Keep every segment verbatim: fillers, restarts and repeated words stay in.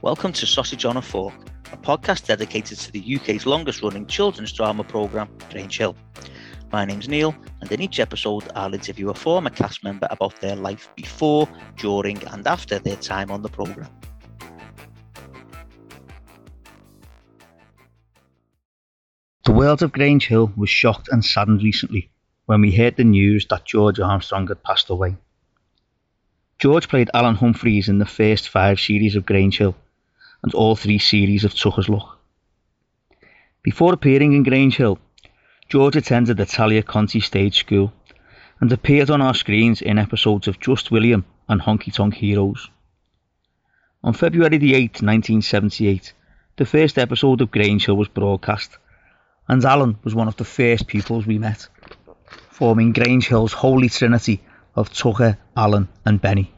Welcome to Sausage on a Fork, a podcast dedicated to the U K's longest running children's drama programme, Grange Hill. My name's Neil, and in each episode I'll interview a former cast member about their life before, during and after their time on the programme. The world of Grange Hill was shocked and saddened recently when we heard the news that George Armstrong had passed away. George played Alan Humphreys in the first five series of Grange Hill and all three series of Tucker's Luck. Before appearing in Grange Hill, George attended the Talia Conti Stage School and appeared on our screens in episodes of Just William and Honky Tonk Heroes. On February the eighth, nineteen seventy-eight, the first episode of Grange Hill was broadcast, and Alan was one of the first pupils we met, forming Grange Hill's holy trinity of Tucker, Alan and Benny.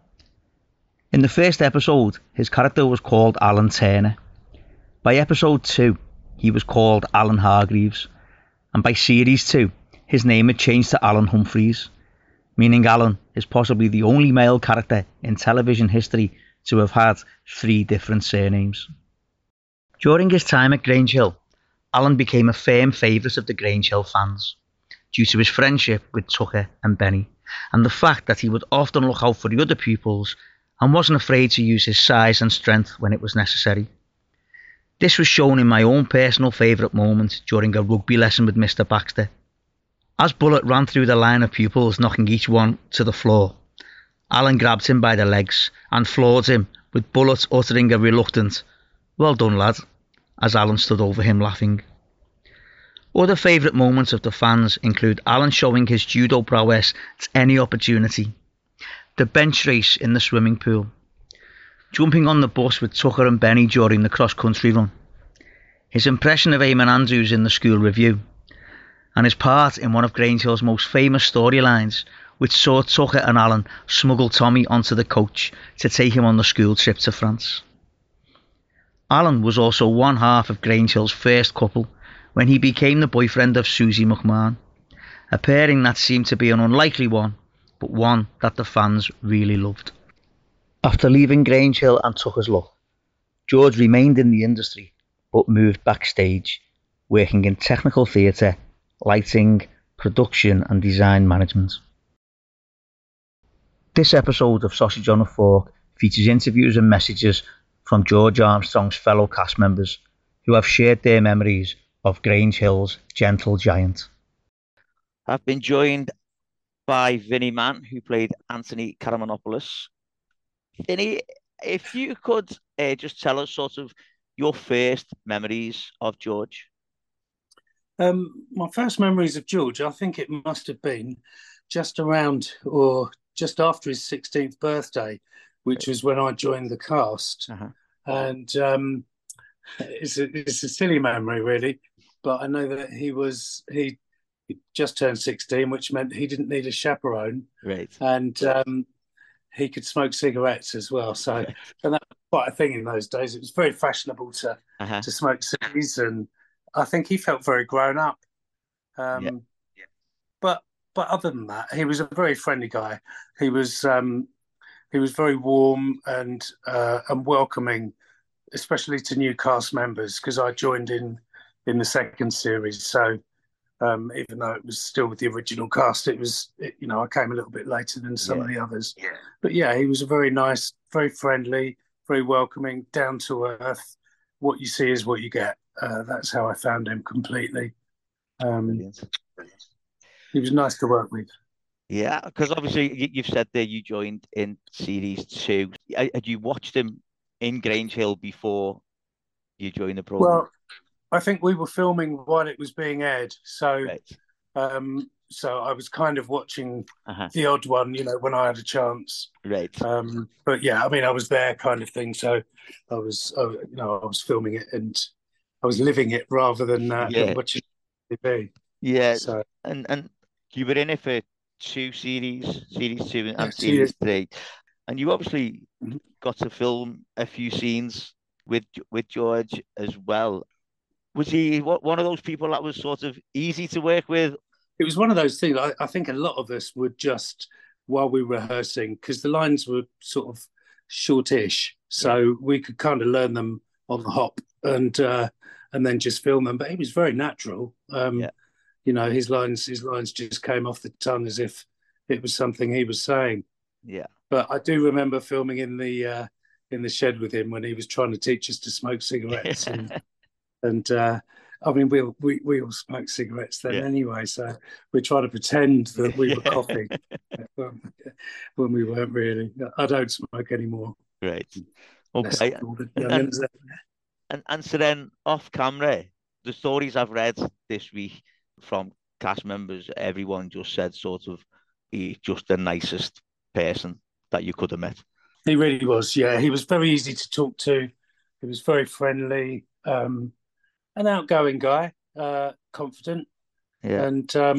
In the first episode, his character was called Alan Turner. By episode two, he was called Alan Hargreaves, and by series two, his name had changed to Alan Humphreys, meaning Alan is possibly the only male character in television history to have had three different surnames. During his time at Grange Hill, Alan became a firm favourite of the Grange Hill fans, due to his friendship with Tucker and Benny, and the fact that he would often look out for the other pupils and wasn't afraid to use his size and strength when it was necessary. This was shown in my own personal favourite moment during a rugby lesson with Mister Baxter. As Bullet ran through the line of pupils, knocking each one to the floor, Alan grabbed him by the legs and floored him, with Bullet uttering a reluctant, "Well done, lad," as Alan stood over him laughing. Other favourite moments of the fans include Alan showing his judo prowess at any opportunity, the bench race in the swimming pool, jumping on the bus with Tucker and Benny during the cross-country run, his impression of Eamon Andrews in the school review, and his part in one of Grange Hill's most famous storylines, which saw Tucker and Alan smuggle Tommy onto the coach to take him on the school trip to France. Alan was also one half of Grange Hill's first couple when he became the boyfriend of Susie McMahon, a pairing that seemed to be an unlikely one, but one that the fans really loved. After leaving Grange Hill and Tucker's Luck, George remained in the industry but moved backstage, working in technical theatre, lighting, production and design management. This episode of Sausage on a Fork features interviews and messages from George Armstrong's fellow cast members who have shared their memories of Grange Hill's gentle giant. I've been joined by Vinnie Mann, who played Anthony Karamanopoulos. Vinnie, if you could uh, just tell us sort of your first memories of George. Um, my first memories of George, I think it must have been just around or just after his sixteenth birthday, which was when I joined the cast. Uh-huh. And um, it's, a, it's a silly memory, really, but I know that he was he, he just turned sixteen, which meant he didn't need a chaperone, right? And um, he could smoke cigarettes as well. So, right. And that was quite a thing in those days. It was very fashionable to uh-huh. to smoke cigarettes, and I think he felt very grown up. Um, yeah. Yeah. But but other than that, he was a very friendly guy. He was um, he was very warm and uh, and welcoming, especially to new cast members, because I joined in in the second series. So um, even though it was still with the original cast, it was, it, you know, I came a little bit later than some yeah. of the others. Yeah. But yeah, he was a very nice, very friendly, very welcoming, down to earth. What you see is what you get. Uh, that's how I found him completely. Um, Brilliant. Brilliant. He was nice to work with. Yeah, because obviously you've said there you joined in series two. Had you watched him in Grange Hill before you joined the program? Well, I think we were filming while it was being aired, so right. um, so I was kind of watching uh-huh. the odd one, you know, when I had a chance. Right. Um, but yeah, I mean, I was there, kind of thing. So I was, uh, you know, I was filming it and I was living it rather than, uh, yeah. than watching T V. Yeah. So and and you were in it for two series, series two and yeah, series two. three, and you obviously mm-hmm. got to film a few scenes with with George as well. Was he one of those people that was sort of easy to work with? It was one of those things. I, I think a lot of us would just, while we were rehearsing, because the lines were sort of shortish, so yeah. we could kind of learn them on the hop and uh, and then just film them. But he was very natural. Um, yeah. You know, his lines his lines just came off the tongue as if it was something he was saying. Yeah. But I do remember filming in the uh, in the shed with him when he was trying to teach us to smoke cigarettes and and. Uh, I mean, we we we all smoked cigarettes then yeah. anyway, so we try to pretend that we were coughing when, when we weren't really. I don't smoke anymore. Great. Okay. And, and, and so then, off camera, the stories I've read this week from cast members, everyone just said sort of he's just the nicest person that you could have met. He really was, yeah. He was very easy to talk to. He was very friendly. Um, An outgoing guy, uh, confident, yeah. and um,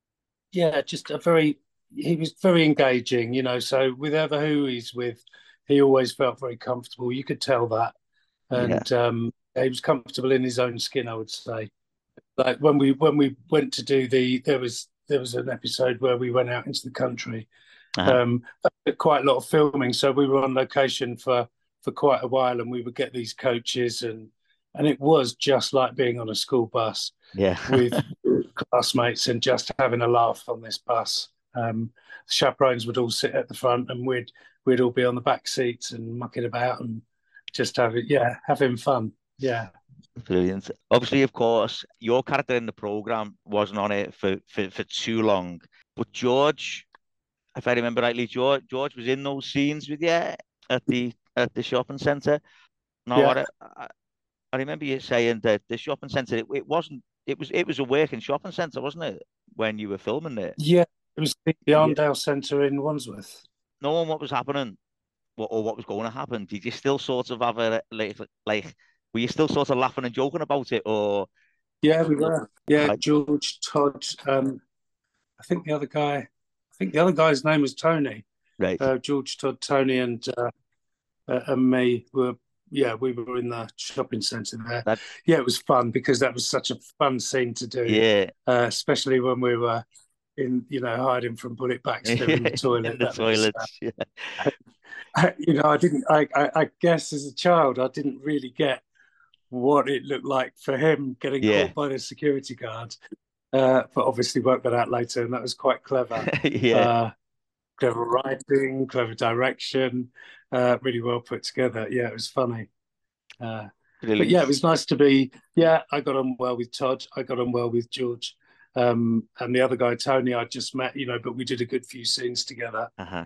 yeah, just a very. He was very engaging, you know. So with ever who he's with, he always felt very comfortable. You could tell that, and yeah. um, he was comfortable in his own skin. I would say, like when we when we went to do the there was there was an episode where we went out into the country, uh-huh. um, quite a lot of filming. So we were on location for for quite a while, and we would get these coaches and. And it was just like being on a school bus yeah. with classmates and just having a laugh on this bus. Um, the chaperones would all sit at the front and we'd we'd all be on the back seats and mucking about and just having, yeah, having fun. Yeah. Brilliant. Obviously, of course, your character in the programme wasn't on it for, for, for too long. But George, if I remember rightly, George, George was in those scenes with you at the at the shopping centre. No, yeah. I, I, I remember you saying that the shopping centre, it, it wasn't, it was it was a working shopping centre, wasn't it, when you were filming there? Yeah, it was the Arndale yeah. Centre in Wandsworth. Knowing what was happening, or, or what was going to happen, did you still sort of have a, like, like, were you still sort of laughing and joking about it, or? Yeah, we were. Yeah, right. George, Todd, um, I think the other guy, I think the other guy's name was Tony. Right. Uh, George, Todd, Tony, and uh, uh, and me were. Yeah, we were in the shopping centre there. That... Yeah, it was fun because that was such a fun scene to do. Yeah, uh, especially when we were in, you know, hiding from Bullet Baxter in the toilet. in the that toilets. Was, uh, yeah. I, you know, I didn't. I, I, I guess as a child, I didn't really get what it looked like for him getting yeah. caught by the security guard. Uh, but obviously worked that out later, and that was quite clever. yeah. Uh, clever writing, clever direction, uh, really well put together. Yeah, it was funny. Uh, but yeah, it was nice to be, yeah, I got on well with Todd. I got on well with George. Um, and the other guy, Tony, I just met, you know, but we did a good few scenes together. Uh-huh.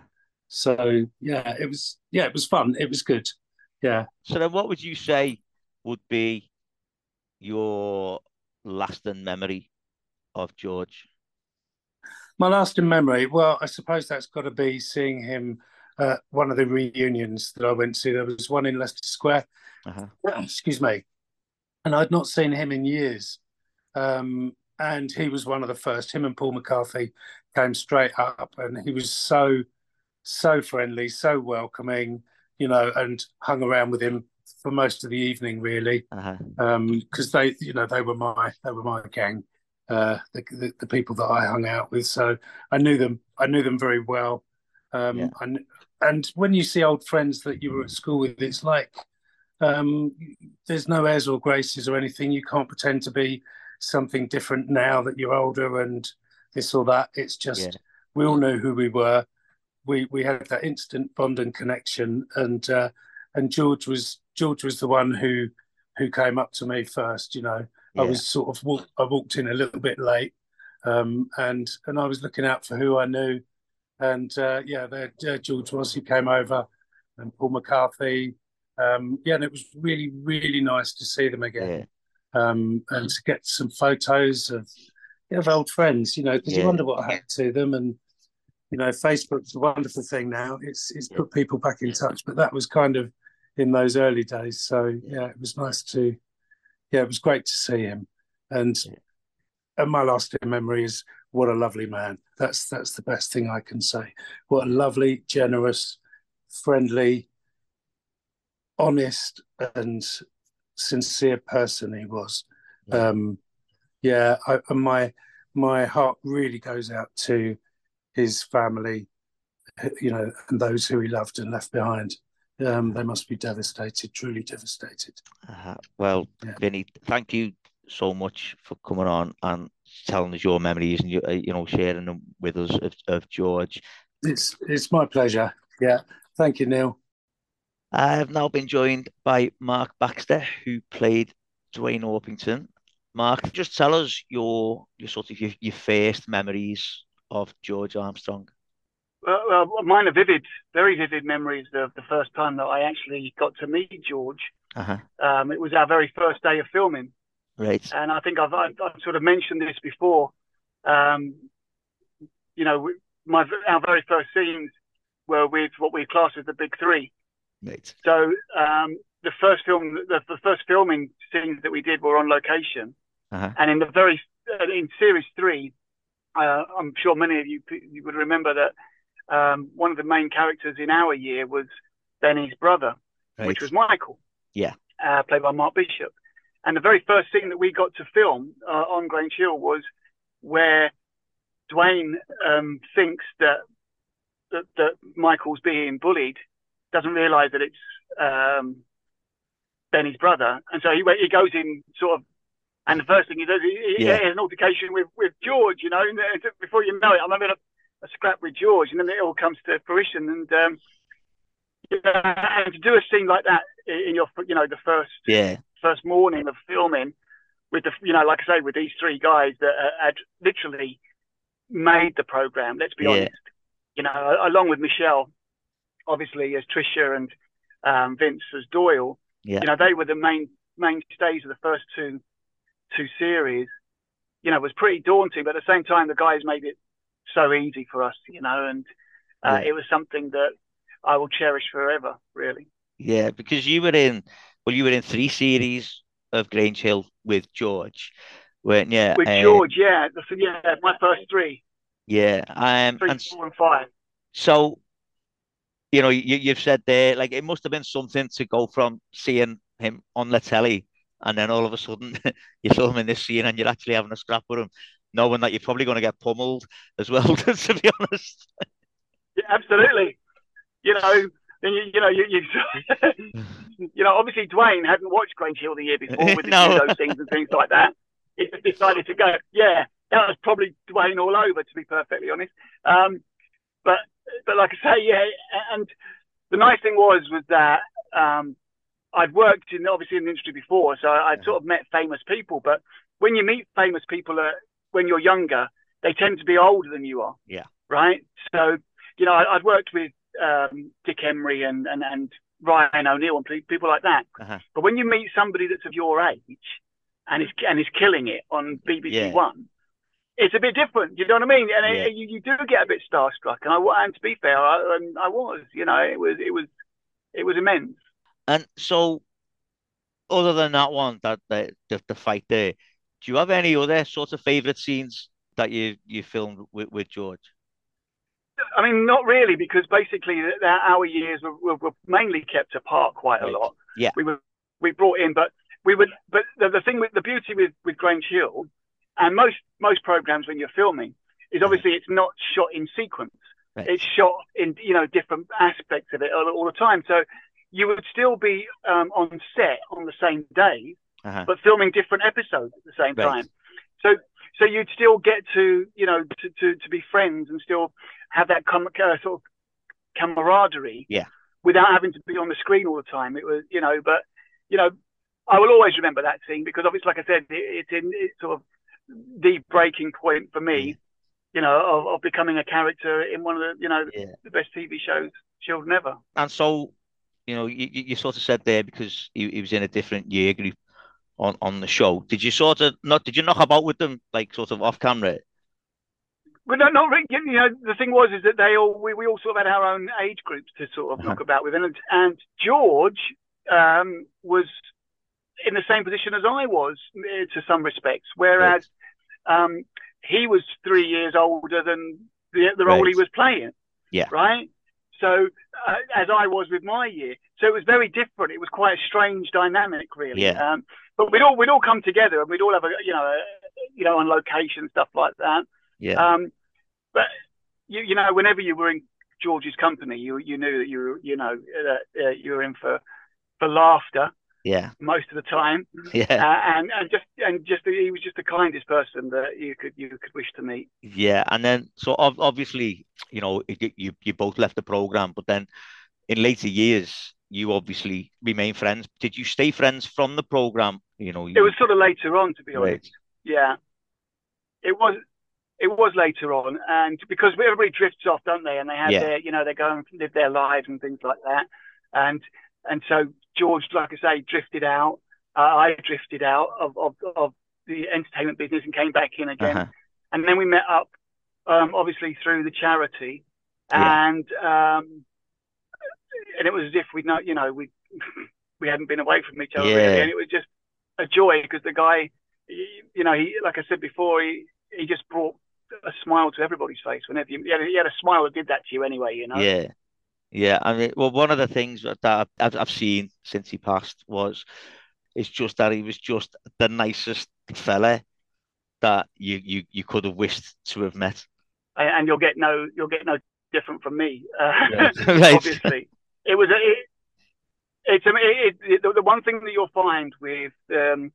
So yeah, it was, yeah, it was fun. It was good. Yeah. So then what would you say would be your lasting memory of George? My lasting memory, well, I suppose that's got to be seeing him at one of the reunions that I went to. There was one in Leicester Square. Uh-huh. Excuse me. And I'd not seen him in years. Um, and he was one of the first. Him and Paul McCarthy came straight up, and he was so, so friendly, so welcoming, you know, and hung around with him for most of the evening, really. Uh-huh. Um, because they, you know, they were my, they were my gang. Uh, the, the the people that I hung out with, so I knew them. I knew them very well. Um, yeah. and and when you see old friends that you were at school with, it's like um, there's no airs or graces or anything. You can't pretend to be something different now that you're older and this or that. It's just yeah. we all knew who we were. We we had that instant bond and connection. And uh, and George was George was the one who who came up to me first. You know. Yeah. I was sort of walk, I walked in a little bit late, um, and and I was looking out for who I knew, and uh, yeah, there uh, George was. He came over, and Paul McCarthy. Um, yeah, and it was really really nice to see them again, yeah. um, and to get some photos of of old friends. You know, because yeah. you wonder what happened to them, and you know, Facebook's a wonderful thing now. It's it's yeah. put people back in touch, but that was kind of in those early days. So yeah, it was nice to. Yeah, it was great to see him, and yeah. and my lasting memory is what a lovely man. That's that's the best thing I can say. What a lovely, generous, friendly, honest, and sincere person he was. Yeah, um, yeah I, and my my heart really goes out to his family, you know, and those who he loved and left behind. um, they must be devastated, truly devastated. Uh, well, yeah. Vinny, thank you so much for coming on and telling us your memories and you, you know, sharing them with us of, of George. It's it's my pleasure. Yeah, thank you, Neil. I have now been joined by Mark Baxter, who played Dwayne Orpington. Mark, just tell us your your sort of your, your first memories of George Armstrong. Well, well, mine are vivid, very vivid memories of the first time that I actually got to meet George. Uh-huh. Um, it was our very first day of filming. Right. And I think I've, I've, I've sort of mentioned this before. Um, you know, my our very first scenes were with what we class as the Big Three. Right. So um, the first film, the, the first filming scenes that we did were on location. Uh-huh. And in the very in series three, uh, I'm sure many of you you would remember that. Um, one of the main characters in our year was Benny's brother, right. which was Michael, yeah, uh, played by Mark Bishop. And the very first scene that we got to film uh, on Grange Hill was where Dwayne um, thinks that, that that Michael's being bullied, doesn't realise that it's um, Benny's brother, and so he he goes in sort of. And the first thing he does, he, he yeah. has an altercation with, with George, you know, and before you know it, I'm having a a scrap with George, and then it all comes to fruition. And um, yeah, and to do a scene like that in your, you know, the first yeah. first morning of filming with the, you know, like I say, with these three guys that uh, had literally made the program. Let's be yeah. honest, you know, along with Michelle, obviously as Trisha and um, Vince as Doyle. Yeah. You know, they were the main mainstays of the first two two series. You know, it was pretty daunting, but at the same time, the guys made it so easy for us, you know, and uh, yeah. it was something that I will cherish forever, really. Yeah, because you were in, well, you were in three series of Grange Hill with George, weren't you? With um, George, yeah, yeah, my first three. Yeah, um, three, and four, and five. So, you know, you, you've said there, like, it must have been something to go from seeing him on the telly, and then all of a sudden you saw him in this scene, and you're actually having a scrap with him, knowing that you're probably going to get pummeled as well, to be honest. Yeah, absolutely. You know, and you, you know, you, you, you know, obviously Dwayne hadn't watched Grange Hill the year before with no. those things and things like that. He decided to go. Yeah, that was probably Dwayne all over, to be perfectly honest. Um, but but like I say, yeah, and the nice thing was was that um, I'd worked in obviously in the industry before, so I'd yeah. sort of met famous people. But when you meet famous people uh, when you're younger, they tend to be older than you are. Yeah. Right. So you know, I, I'd worked with um, Dick Emery and, and, and Ryan O'Neill and people like that. Uh-huh. But when you meet somebody that's of your age and is and is killing it on B B C yeah. One, it's a bit different. You know what I mean? And yeah. it, you, you do get a bit starstruck. And I and to be fair, I, I was. You know, it was it was it was immense. And so, other than that one, that the the, the fight there, do you have any other sort of favourite scenes that you you filmed with, with George? I mean, not really, because basically our years were, were, were mainly kept apart quite right. a lot. Yeah, we were we brought in, but we would. But the, the thing with the beauty with with Grange Hill, and most most programs when you're filming, is obviously it's not shot in sequence. Right. It's shot in you know different aspects of it all, all the time. So you would still be um, on set on the same day, uh-huh. but filming different episodes at the same right. time. So so you'd still get to you know to to, to be friends and still have that com- uh, sort of camaraderie, yeah, without having to be on the screen all the time. It was, you know, but you know, I will always remember that scene because obviously, like I said, it, it's in it's sort of the breaking point for me, yeah. you know, of, of becoming a character in one of the, you know, yeah. the best T V shows, Children Ever. And so, you know, you, you sort of said there because he, he was in a different year group on, on the show. Did you sort of not? Did you knock about with them like sort of off camera? Well, no, not really. You know, the thing was is that they all we, we all sort of had our own age groups to sort of uh-huh. knock about with, and and George um, was in the same position as I was to some respects, whereas right. um, he was three years older than the the role right. he was playing. Yeah. Right. So uh, as I was with my year, so it was very different. It was quite a strange dynamic, really. Yeah. Um, but we'd all we'd all come together and we'd all have a you know a, you know on location stuff like that. Yeah. Um, but you, you know, whenever you were in George's company, you you knew that you were, you know, uh, uh, you were in for for laughter. Yeah. Most of the time. Yeah. Uh, and and just and just he was just the kindest person that you could you could wish to meet. Yeah, and then so obviously, you know, you you both left the program, but then in later years, you obviously remain friends. Did you stay friends from the program? You know, you... It was sort of later on, to be right. honest. Yeah, it was. It was later on, and because everybody drifts off, don't they? And they have yeah. their, you know, they go and live their lives and things like that. And and so George, like I say, drifted out. Uh, I drifted out of, of of the entertainment business and came back in again. Uh-huh. And then we met up, um, obviously through the charity, and yeah. um, and it was as if we'd not, you know, we we hadn't been away from each other yeah. really, and it was just a joy because the guy, you know, he, like I said before, he he just brought a smile to everybody's face whenever you, he, had a, he had a smile that did that to you anyway, you know. Yeah, yeah. I mean, well, one of the things that I've, I've seen since he passed was it's just that he was just the nicest fella that you you you could have wished to have met. And you'll get no you'll get no different from me, uh, right. Right. Obviously. It was a, it, it's it, it, it, the, the one thing that you'll find with um,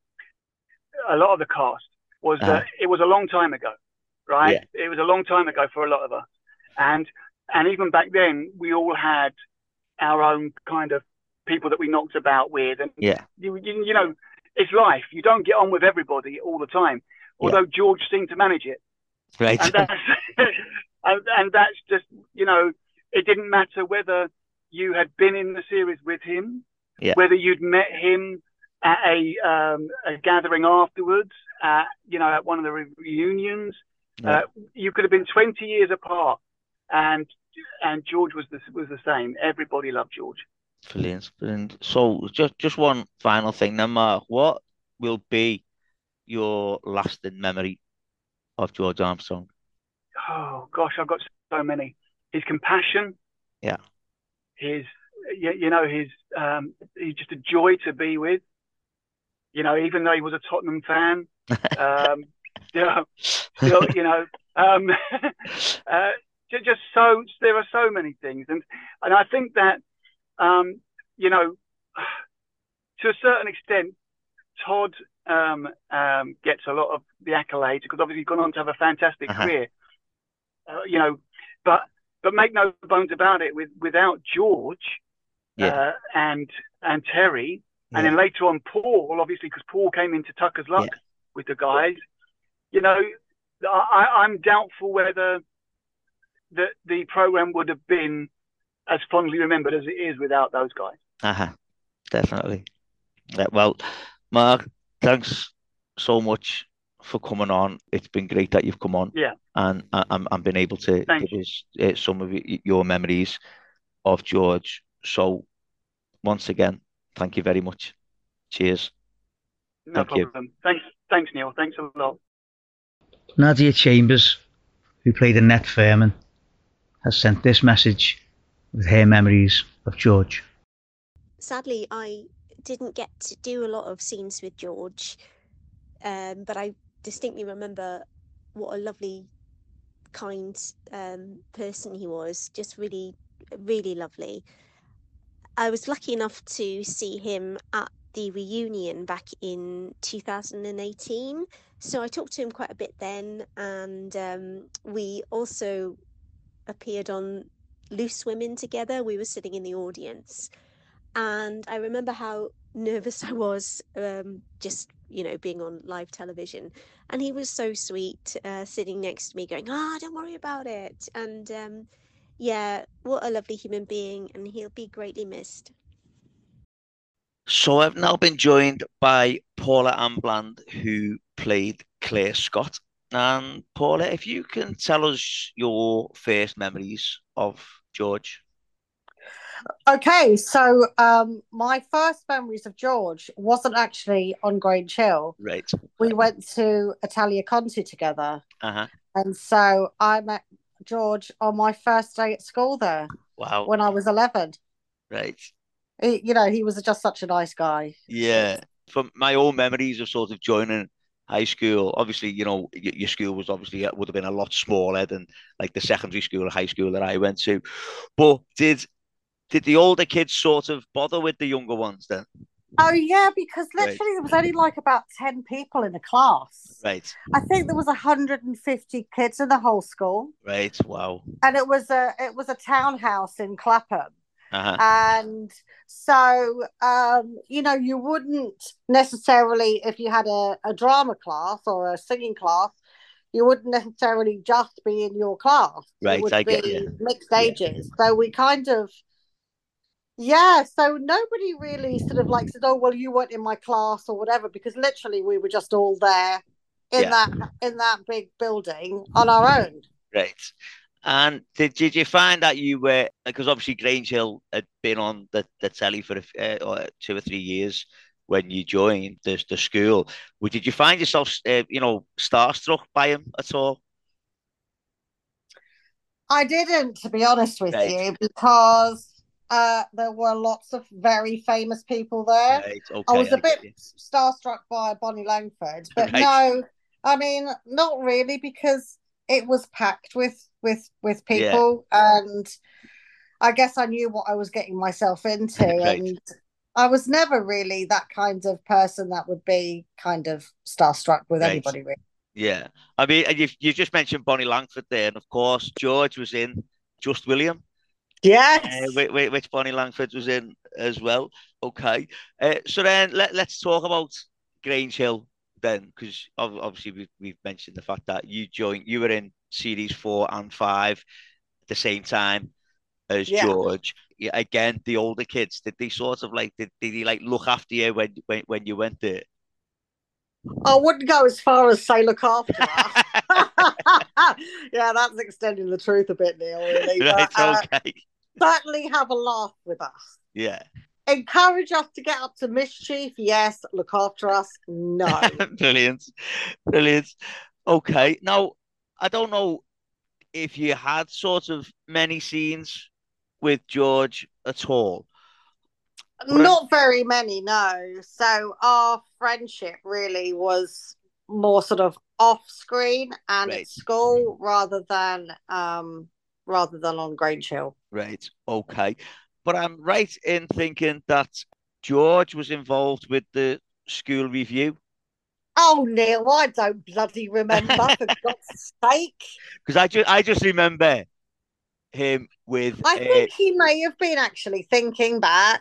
a lot of the cast was uh-huh. that it was a long time ago. Right, yeah. It was a long time ago for a lot of us, and and even back then we all had our own kind of people that we knocked about with, and yeah, you you, you know, it's life. You don't get on with everybody all the time. Although yeah. George seemed to manage it, right, and that's and, and that's just, you know, it didn't matter whether you had been in the series with him, yeah. whether you'd met him at a um, a gathering afterwards, at, you know, at one of the re- reunions. Yeah. Uh, you could have been twenty years apart, and and George was the was the same. Everybody loved George. Brilliant, brilliant. So just just one final thing, then, Mark. What will be your lasting memory of George Armstrong? Oh gosh, I've got so many. His compassion. Yeah. His, you, you know, his um, he's just a joy to be with. You know, even though he was a Tottenham fan. Um, Yeah, still, you know, um, uh, just so there are so many things, and and I think that, um, you know, to a certain extent, Todd um, um, gets a lot of the accolades because obviously he's gone on to have a fantastic uh-huh. career, uh, you know, but but make no bones about it, with without George yeah. uh, and and Terry, yeah. and then later on Paul, obviously because Paul came into Tucker's Luck yeah. with the guys. You know, I, I'm doubtful whether the the program would have been as fondly remembered as it is without those guys. Uh-huh. Definitely. Yeah, well, Mark, thanks so much for coming on. It's been great that you've come on. Yeah. And and, and been able to Thank give us uh, some of your memories of George. So, once again, thank you very much. Cheers. No thank problem. You. Thanks, thanks, Neil. Thanks a lot. Nadia Chambers, who played Annette Fairman, has sent this message with her memories of George. Sadly, I didn't get to do a lot of scenes with George, um, but I distinctly remember what a lovely, kind um, person he was. Just really, really lovely. I was lucky enough to see him at the reunion back in two thousand eighteen. So I talked to him quite a bit then, and um, we also appeared on Loose Women together. We were sitting in the audience, and I remember how nervous I was, um, just, you know, being on live television. And he was so sweet, uh, sitting next to me going, ah, oh, don't worry about it. And um, yeah, what a lovely human being, and he'll be greatly missed. So I've now been joined by Paula Ambland, who played Claire Scott. And Paula, if you can tell us your first memories of George. Okay, so um, my first memories of George wasn't actually on Grange Hill. Right. We went to Italia Conti together. Uh-huh. And so I met George on my first day at school there. Wow. When I was eleven. Right. He, you know, he was just such a nice guy. Yeah. From my own memories of sort of joining high school. Obviously, you know, your, your school was obviously uh, would have been a lot smaller than like the secondary school or high school that I went to. But did did the older kids sort of bother with the younger ones then? Oh yeah, because Right. literally there was only like about ten people in a class. Right. I think there was one hundred fifty kids in the whole school. Right. Wow. And it was a it was a townhouse in Clapham. Uh-huh. And so, um, you know, you wouldn't necessarily, if you had a, a drama class or a singing class, you wouldn't necessarily just be in your class. Right, it would I be get you. mixed ages. Yeah. So we kind of, yeah, so nobody really sort of like said, oh, well, you weren't in my class or whatever, because literally we were just all there in yeah. that in that big building on our own. Right. And did, did you find that you were, because obviously Grange Hill had been on the, the telly for a, uh, two or three years when you joined the, the school. Did you find yourself, uh, you know, starstruck by him at all? I didn't, to be honest with right. you, because uh, there were lots of very famous people there. Right. Okay, I was a I bit starstruck by Bonnie Langford, but right. no, I mean, not really, because it was packed with with with people, yeah. and I guess I knew what I was getting myself into, right. and I was never really that kind of person that would be kind of starstruck with right. anybody, really. Yeah, I mean, you you just mentioned Bonnie Langford there, and of course George was in Just William. Yes, uh, which, which Bonnie Langford was in as well. Okay, uh, so then let let's talk about Grange Hill then, because obviously we've we've mentioned the fact that you joined, you were in series four and five at the same time as yeah. George. Yeah, again, the older kids, did they sort of like did, did he like look after you when when when you went there? I wouldn't go as far as say look after us. Yeah, that's extending the truth a bit, Neil, really. Right, but, okay. Uh, certainly have a laugh with us. Yeah. Encourage us to get up to mischief, yes. Look after us, no. Brilliant. Brilliant. Okay. Now, I don't know if you had sort of many scenes with George at all. Not I'm... very many, no. So our friendship really was more sort of off screen and right. at school rather than um rather than on Grange Hill. Right. Okay. But I'm right in thinking that George was involved with the school review. Oh, Neil, I don't bloody remember, for God's sake. Because I just I just remember him with. I think uh, he may have been actually thinking back.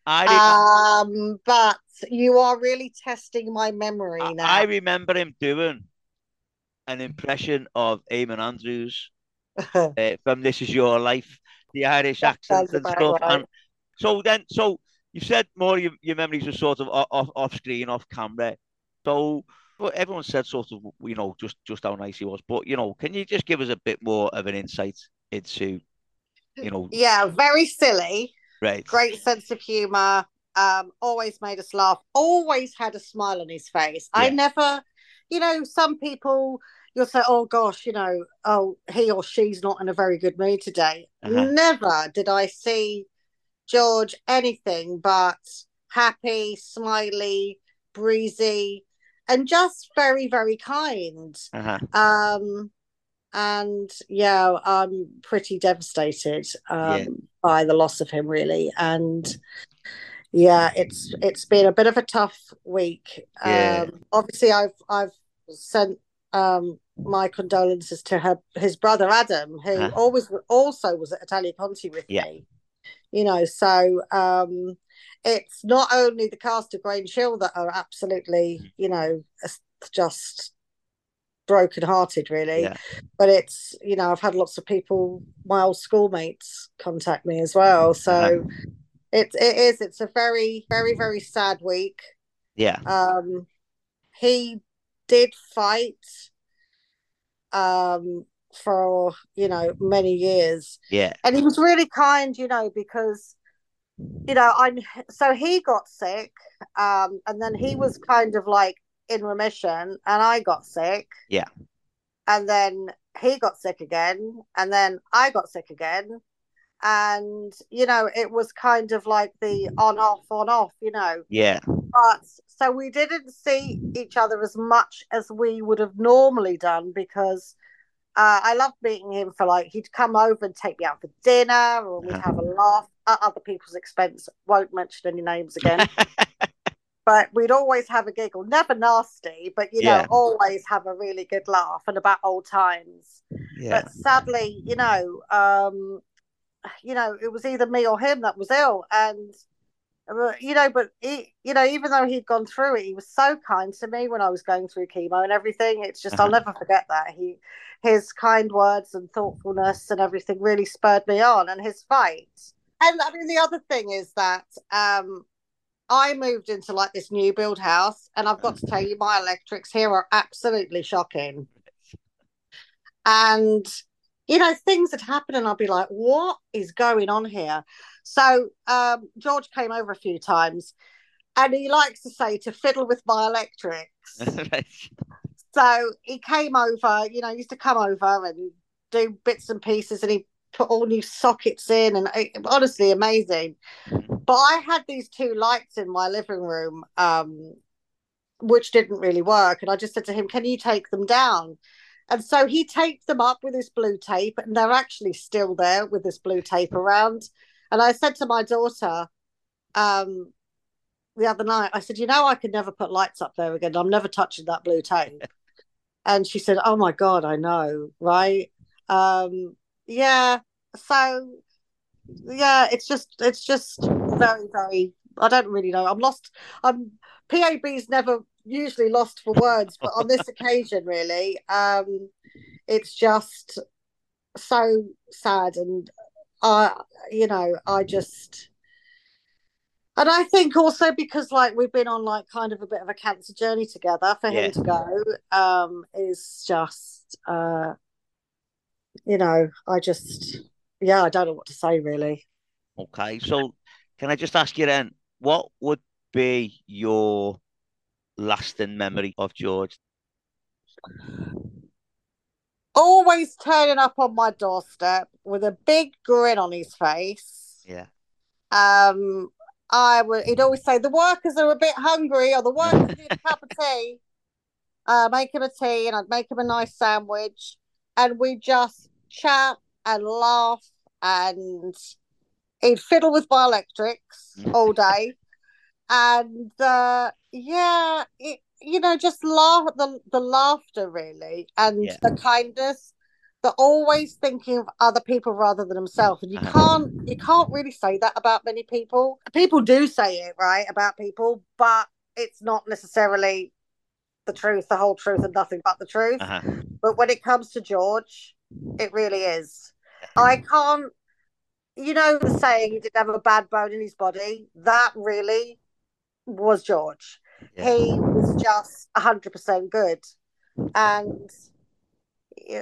I, um, but you are really testing my memory I, now. I remember him doing an impression of Eamon Andrews uh, from This Is Your Life, the Irish accent and stuff. Right. And so then, so you said more of your, your memories were sort of off, off screen, off camera. So well, everyone said sort of, you know, just, just how nice he was. But, you know, can you just give us a bit more of an insight into, you know? Yeah, very silly. Right. Great sense of humour. Um, always made us laugh. Always had a smile on his face. Yeah. I never, you know, some people you'll say, oh gosh, you know, oh, he or she's not in a very good mood today. Uh-huh. Never did I see George anything but happy, smiley, breezy, and just very, very kind. Uh-huh. Um, and yeah, I'm pretty devastated um, yeah. by the loss of him, really. And yeah, it's it's been a bit of a tough week. Yeah. Um, obviously, I've I've sent um, my condolences to her his brother Adam, who uh-huh. always also was at Italia Conti with yeah. me. You know, so um, it's not only the cast of Grange Hill that are absolutely, you know, just broken-hearted, really, yeah. but it's, you know, I've had lots of people, my old schoolmates, contact me as well. So uh-huh. it it is. It's a very, very, very sad week. Yeah. Um, he did fight. Um. for, you know, many years. Yeah. And he was really kind, you know, because, you know, I'm so he got sick, um, and then he was kind of like in remission, and I got sick. Yeah. And then he got sick again, and then I got sick again. and you know, it was kind of like the on off on off, you know. Yeah. But so we didn't see each other as much as we would have normally done, because uh, I loved meeting him for, like, he'd come over and take me out for dinner, or we'd have a laugh at other people's expense. Won't mention any names again. But we'd always have a giggle, never nasty, but, you know, yeah. always have a really good laugh and about old times. Yeah. But sadly, you know, um, you know, it was either me or him that was ill. And, uh, you know, but, he, you know, even though he'd gone through it, he was so kind to me when I was going through chemo and everything. It's just, uh-huh. I'll never forget that. He, his kind words and thoughtfulness and everything really spurred me on, and his fight. And, I mean, the other thing is that... Um, I moved into like this new build house, and I've got to tell you, my electrics here are absolutely shocking. And, you know, things that happen and I'll be like, what is going on here? So um, George came over a few times, and he likes to say to fiddle with my electrics. So he came over, you know, he used to come over and do bits and pieces, and he put all new sockets in, and it, honestly amazing. But I had these two lights in my living room, um, which didn't really work. And I just said to him, can you take them down? And so he taped them up with his blue tape, and they're actually still there with this blue tape around. And I said to my daughter um, the other night, I said, you know, I could never put lights up there again. I'm never touching that blue tape. And she said, oh, my God, I know, right? Um, yeah, so... Yeah, it's just it's just very, very, I don't really know. I'm lost. I'm P A B's never usually lost for words, but on this occasion, really, um, it's just so sad. And I, you know, I just, and I think also because, like, we've been on like kind of a bit of a cancer journey together, for yeah. him to go um, is just, uh, you know, I just. Yeah, I don't know what to say, really. Okay, so can I just ask you then, what would be your lasting memory of George? Always turning up on my doorstep with a big grin on his face. Yeah. Um, I would. He'd always say, "The workers are a bit hungry," or "The workers need a cup of tea." Uh, make him a tea, and I'd make him a nice sandwich, and we just chat and laugh, and he'd fiddle with my electrics all day, and uh, yeah, it, you know, just laugh the the laughter really, and yeah. the kindness. They're always thinking of other people rather than himself, and you can't you can't really say that about many people. People do say it, right, about people, but it's not necessarily the truth, the whole truth, and nothing but the truth. Uh-huh. But when it comes to George, it really is. I can't, you know, the saying he didn't have a bad bone in his body. That really was George. Yeah. He was just a hundred percent good, and it,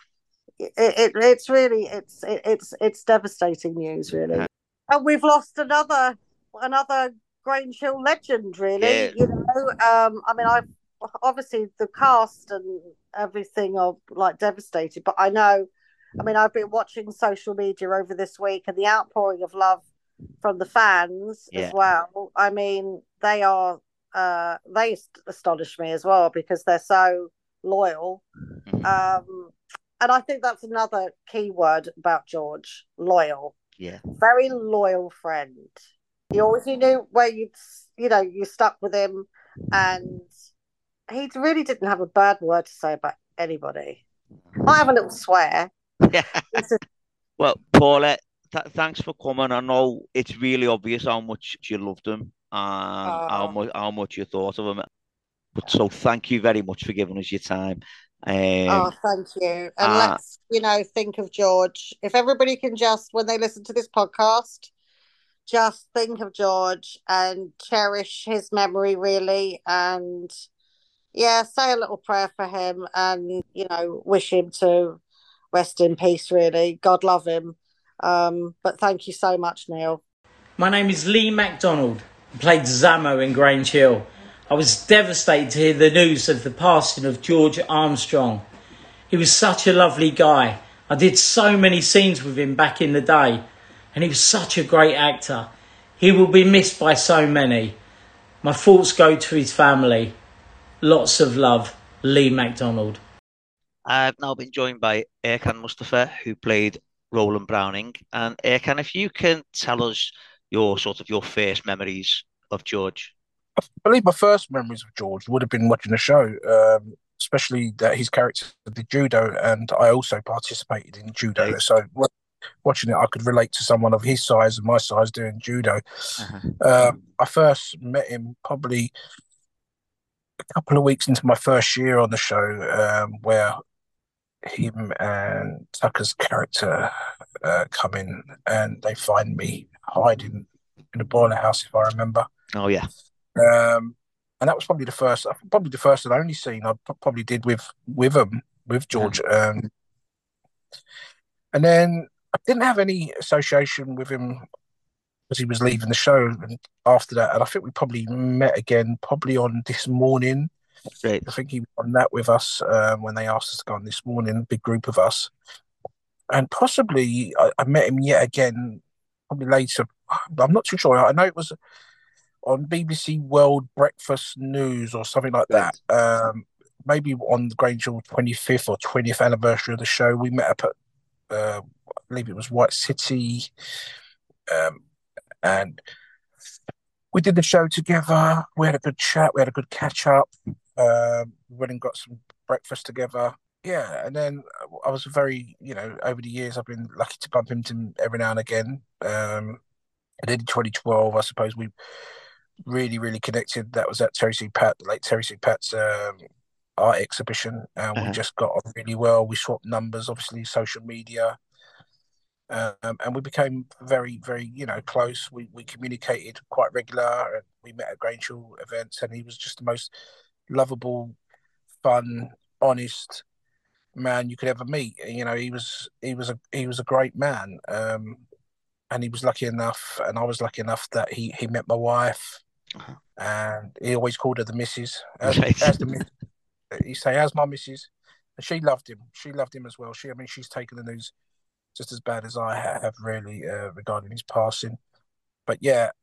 it, it's really it's it, it's it's devastating news, really. And we've lost another another Grange Hill legend, really. Yeah. You know, um, I mean, I've obviously the cast and everything are like devastated, but I know. I mean, I've been watching social media over this week, and the outpouring of love from the fans yeah. as well. I mean, they are, uh, they astonish me as well, because they're so loyal. Um, and I think that's another key word about George, loyal. Yeah. Very loyal friend. You always you knew where you'd, you know, you stuck with him, and he really didn't have a bad word to say about anybody. I have a little swear. Yeah. Well, Paula, th- thanks for coming. I know it's really obvious how much you loved him and oh. how much how much you thought of him. But so thank you very much for giving us your time. Um, oh, thank you. And uh, let's, you know, think of George. If everybody can just, when they listen to this podcast, just think of George and cherish his memory, really. And yeah, say a little prayer for him, and, you know, wish him to rest in peace, really. God love him. Um, but thank you so much, Neil. My name is Lee MacDonald. I played Zamo in Grange Hill. I was devastated to hear the news of the passing of George Armstrong. He was such a lovely guy. I did so many scenes with him back in the day. and he was such a great actor. He will be missed by so many. My thoughts go to his family. Lots of love, Lee McDonald. I've now been joined by Erkan Mustafa, who played Roland Browning. And Erkan, if you can tell us your sort of your first memories of George. I believe my first memories of George would have been watching the show, um, especially that his character did judo, and I also participated in judo. Right. So watching it, I could relate to someone of his size and my size doing judo. Uh-huh. Um, I first met him probably a couple of weeks into my first year on the show, um, where him and Tucker's character uh, come in and they find me hiding in the boiler house, if I remember. Oh yeah. Um, and that was probably the first, probably the first and only scene I probably did with with him, with George. Yeah. Um, and then I didn't have any association with him as he was leaving the show. And after that, and I think we probably met again, probably on This Morning. Right. I think he was on that with us um, when they asked us to go on This Morning, a big group of us. And possibly I, I met him yet again, probably later. I'm not too sure. I know it was on B B C World Breakfast News or something like that. Um, maybe on the Grange Hill twenty-fifth or twentieth anniversary of the show. We met up at, uh, I believe it was White City. Um, and we did the show together. We had a good chat. We had a good catch up. Um, we went and got some breakfast together. Yeah, and then I was very, you know, over the years, I've been lucky to bump into him every now and again. Um, and then in twenty twelve, I suppose we really, really connected. That was at Terry C. Pat, late Terry C. Pat's um, art exhibition, and uh-huh. we just got on really well. We swapped numbers, obviously, social media. Um, and we became very, very, you know, close. We we communicated quite regular, and we met at Grange Hill events. And he was just the most lovable, fun, honest man you could ever meet. You know, he was he was a he was a great man, um, and he was lucky enough, and I was lucky enough that he he met my wife, uh-huh. and he always called her the missus. As, right. as the he say, "As my missus," and she loved him. She loved him as well. She, I mean, she's taken the news just as bad as I have, really, uh, regarding his passing. But yeah,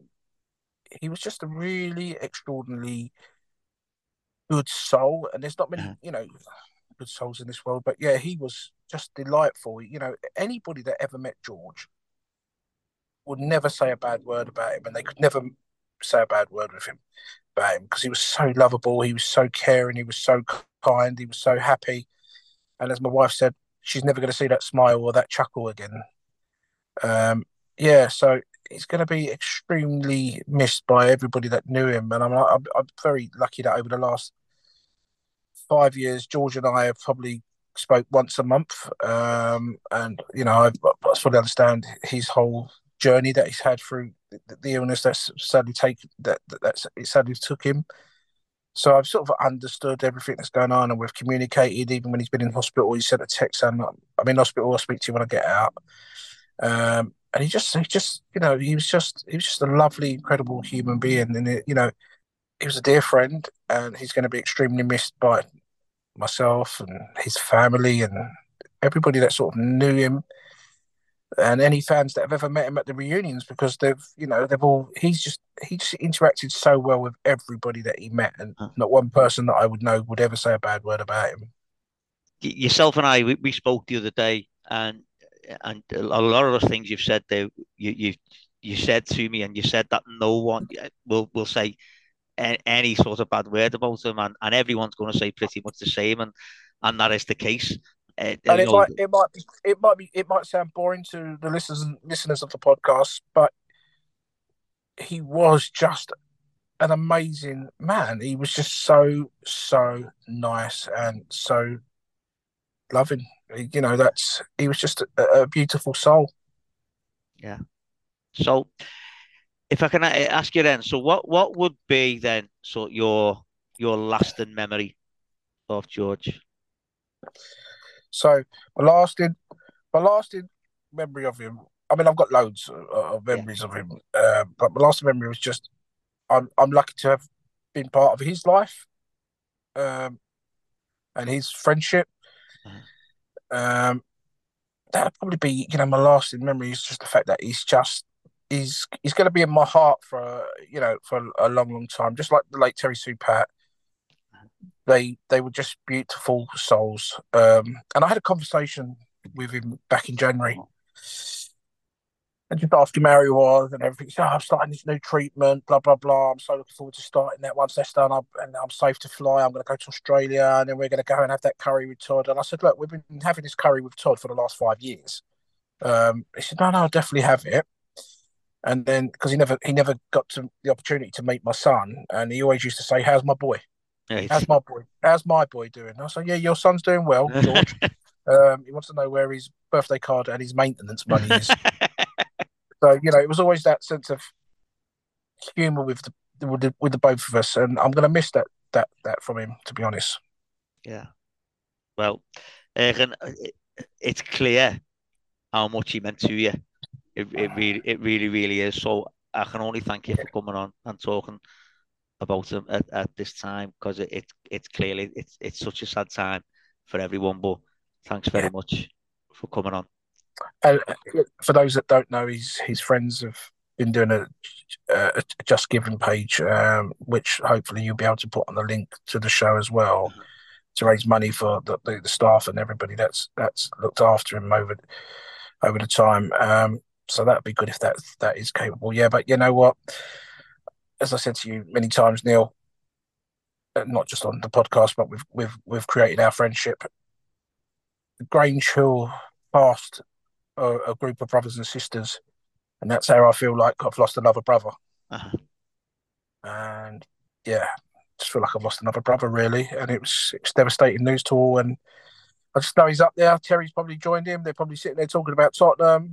he was just a really extraordinarily good soul. And there's not many, you know, good souls in this world. But yeah, he was just delightful. You know, anybody that ever met George would never say a bad word about him, and they could never say a bad word with him about him because he was so lovable. He was so caring. He was so kind. He was so happy. And as my wife said, she's never going to see that smile or that chuckle again. Um, yeah, so he's going to be extremely missed by everybody that knew him. And I'm, I'm, I'm very lucky that over the last five years, George and I have probably spoke once a month. Um, and, you know, I, I fully understand his whole journey that he's had through the, the illness that's sadly taken, that, that that's, it sadly took him. So I've sort of understood everything that's going on, and we've communicated. Even when he's been in hospital, he sent a text saying, "I'm in hospital. I'll speak to you when I get out." Um, and he just, he just, you know, he was just, he was just a lovely, incredible human being, and it, you know, he was a dear friend, and he's going to be extremely missed by myself and his family and everybody that sort of knew him, and any fans that have ever met him at the reunions, because they've, you know, they've all, he's just, he just interacted so well with everybody that he met, and not one person that I would know would ever say a bad word about him. Yourself and I, we, we spoke the other day, and and a lot of those things you've said there, you you you said to me, and you said that no one will will say any sort of bad word about him, and, and everyone's going to say pretty much the same, and and that is the case. Uh, and it know, might, it might be, it might be, it might sound boring to the listeners listeners of the podcast, but he was just an amazing man. He was just so so nice and so loving. You know, that's he was just a, a beautiful soul. Yeah. So, if I can ask you then, so what what would be then so your your lasting memory of George? So my lasting, my lasting memory of him. I mean, I've got loads of memories yeah. of him, uh, but my last memory was just I'm I'm lucky to have been part of his life, um, and his friendship. Uh-huh. Um, that'd probably be, you know, my lasting memory is just the fact that he's just he's he's going to be in my heart for you know for a long, long time. Just like the late Terry Sue Pat, they they were just beautiful souls. Um, and I had a conversation with him back in January, and just asked him how he was and everything. He said, oh, I'm starting this new treatment, blah blah blah. I'm so looking forward to starting that. Once that's done, I'm, and I'm safe to fly. I'm going to go to Australia, and then we're going to go and have that curry with Todd. And I said, look, we've been having this curry with Todd for the last five years. Um, he said, no, no, I'll definitely have it. And then, because he never he never got to the opportunity to meet my son, and he always used to say, "How's my boy? How's my boy? How's my boy doing?" And I said, "Yeah, your son's doing well, George." um, he wants to know where his birthday card and his maintenance money is. So you know, it was always that sense of humour with the with the, with the both of us, and I'm going to miss that that that from him, to be honest. Yeah. Well, Aaron, it's clear how much he meant to you. It, it really, it really, really is. So I can only thank you for coming on and talking about him at, at this time, because it, it, it's clearly it's it's such a sad time for everyone. But thanks very yeah. much for coming on. And for those that don't know, his his friends have been doing a, a Just Giving page, um, which hopefully you'll be able to put on the link to the show as well, mm-hmm. to raise money for the, the, the staff and everybody that's that's looked after him over over the time. Um, So that'd be good if that that is capable. Yeah, but you know what? As I said to you many times, Neil, not just on the podcast, but we've we've we've created our friendship. Grange Hill passed a, a group of brothers and sisters, and that's how I feel like I've lost another brother. Uh-huh. And yeah, just feel like I've lost another brother, really. And it was it was devastating news to all. And I just know he's up there. Terry's probably joined him. They're probably sitting there talking about Tottenham.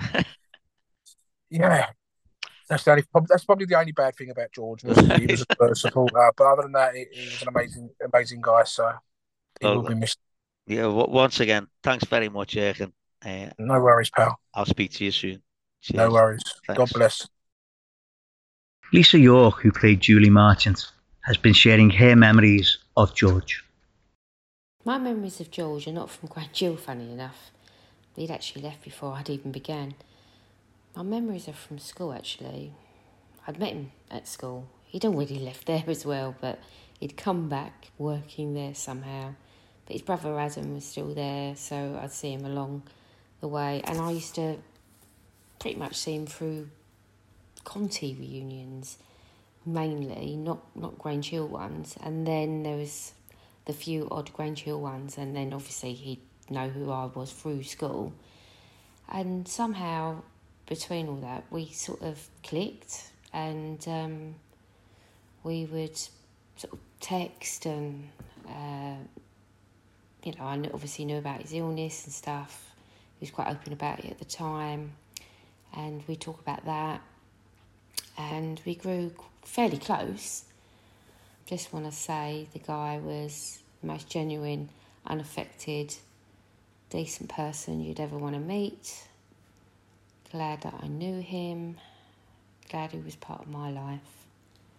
Yeah, that's the only, that's probably the only bad thing about George. Was he was a supporter, but other than that, he, he was an amazing, amazing guy. So he well, will be missed. Yeah. Once again, thanks very much, Aaron. Uh, no worries, pal. I'll speak to you soon. Cheers. No worries. Thanks. God bless. Lisa York, who played Julie Marchant, has been sharing her memories of George. My memories of George are not from Grange Hill, funny enough. He'd actually left before I'd even began. My memories are from school, actually. I'd met him at school. He'd already left there as well, but he'd come back working there somehow. But his brother Adam was still there, so I'd see him along the way. And I used to pretty much see him through Conti reunions, mainly, not, not Grange Hill ones. And then there was the few odd Grange Hill ones, and then obviously he'd know who I was through school. And somehow, between all that, we sort of clicked, and um, we would sort of text, and uh, you know, I obviously knew about his illness and stuff. He was quite open about it at the time, and we talk about that, and we grew fairly close. Just want to say the guy was the most genuine, unaffected, decent person you'd ever want to meet. Glad that I knew him, glad he was part of my life,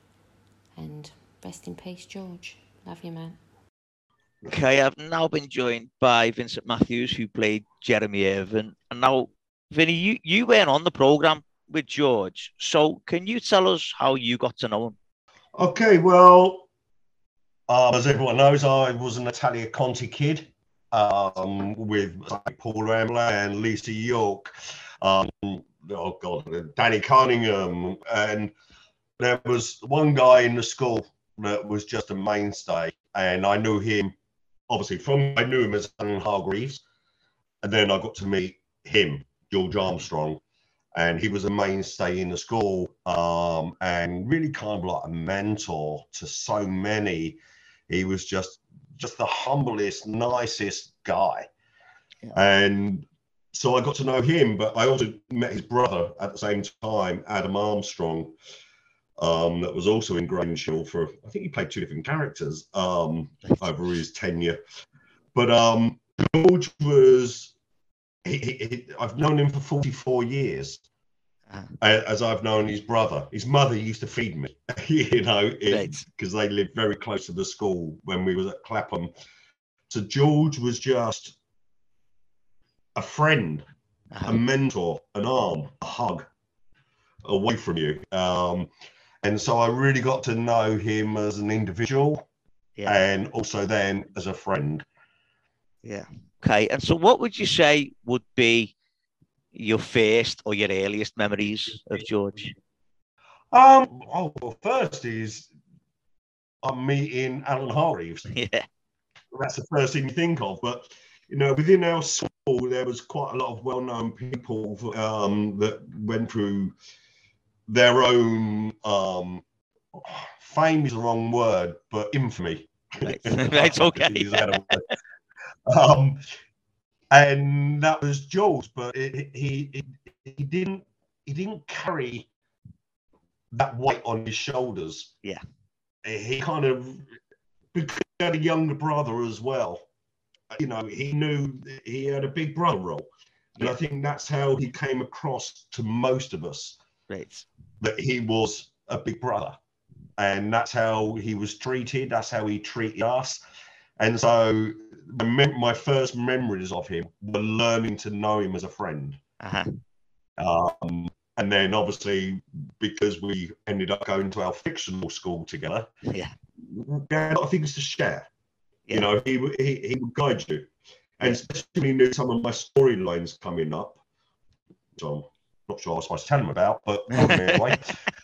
and rest in peace, George. Love you, man. Okay, I've now been joined by Vincent Matthews, who played Jeremy Irvine. And now, Vinny, you, you weren't on the programme with George, so can you tell us how you got to know him? Okay, well, uh, as everyone knows, I was an Italia Conti kid um, with Paul Rambler and Lisa York. Um, oh God, Danny Cunningham, and there was one guy in the school that was just a mainstay, and I knew him obviously from I knew him as Alan Hargreaves, and then I got to meet him, George Armstrong, and he was a mainstay in the school, um, and really kind of like a mentor to so many. He was just just the humblest, nicest guy, yeah. And so I got to know him, but I also met his brother at the same time, Adam Armstrong, um, that was also in Grange Hill for, I think he played two different characters um, over his tenure. But um, George was, he, he, he, I've known him for forty-four years, uh, as I've known his brother. His mother used to feed me, you know, because they lived very close to the school when we was at Clapham. So George was just a friend, uh-huh. a mentor, an arm, a hug away from you. Um, and so I really got to know him as an individual, yeah. and also then as a friend. Yeah. Okay. And so what would you say would be your first or your earliest memories of George? Um, oh, well, first is I'm meeting Alan Hargreaves. Yeah. That's the first thing you think of. But, you know, within our school, there was quite a lot of well-known people um, that went through their own, um, fame is the wrong word, but infamy. Right. That's okay. um, and that was Jules, but it, he, he he didn't he didn't carry that weight on his shoulders. Yeah. He kind of, because he had a younger brother as well, you know, he knew he had a big brother role. And yeah. I think that's how he came across to most of us. Right. That he was a big brother. And that's how he was treated. That's how he treated us. And so my first memories of him were learning to know him as a friend. Uh-huh. Um, And then obviously, because we ended up going to our fictional school together, yeah, we had a lot of things to share. Yeah. You know, he, he he would guide you. And especially when he knew some of my storylines coming up, which I'm not sure I was supposed to tell him about, but anyway.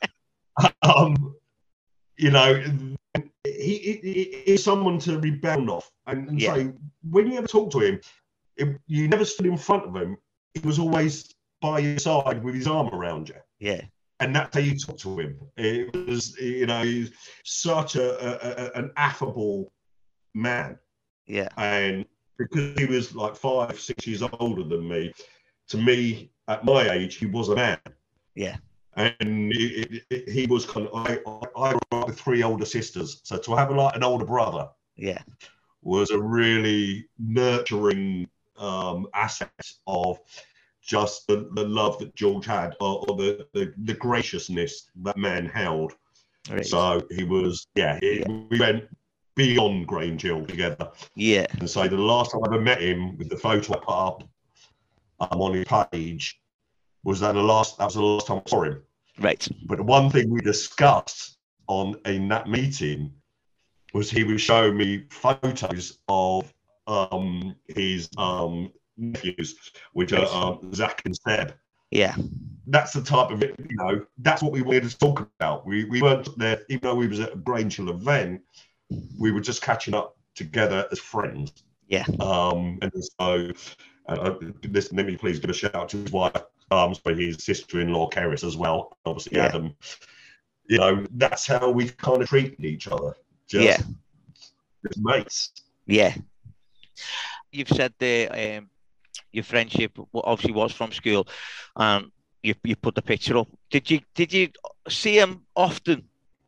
um, you know, he, he, he is someone to rebound off. And, and yeah. so when you ever talk to him, it, you never stood in front of him. He was always by your side with his arm around you. Yeah. And that's how you talk to him. It was, you know, he's such a, a, a an affable man. Yeah. And because he was like five, six years older than me, to me, at my age, he was a man. Yeah. And it, it, he was kind of, I, I grew up with three older sisters. So to have like an older brother, yeah, was a really nurturing um, asset of just the, the love that George had, or, or the, the the graciousness that man held. Right. So he was, yeah, he, yeah, we went beyond Grange Hill together. Yeah. And so the last time I ever met him, with the photo I put up um, on his page, was that the last, that was the last time I saw him. Right. But the one thing we discussed on in that meeting was he was showing me photos of um, his um, nephews, which are um, Zach and Seb. Yeah. That's the type of it, you know, that's what we wanted to talk about. We we weren't there, even though we was at a Grange Hill event, we were just catching up together as friends. Yeah. Um, and so, uh, this, let me please give a shout out to his wife, um, so his sister-in-law, Keris, as well. Obviously, yeah. Adam. You know, that's how we kind of treated each other. Just, yeah. Just mates. Yeah. You've said there, um, your friendship obviously was from school, and you you put the picture up. Did you did you see him often?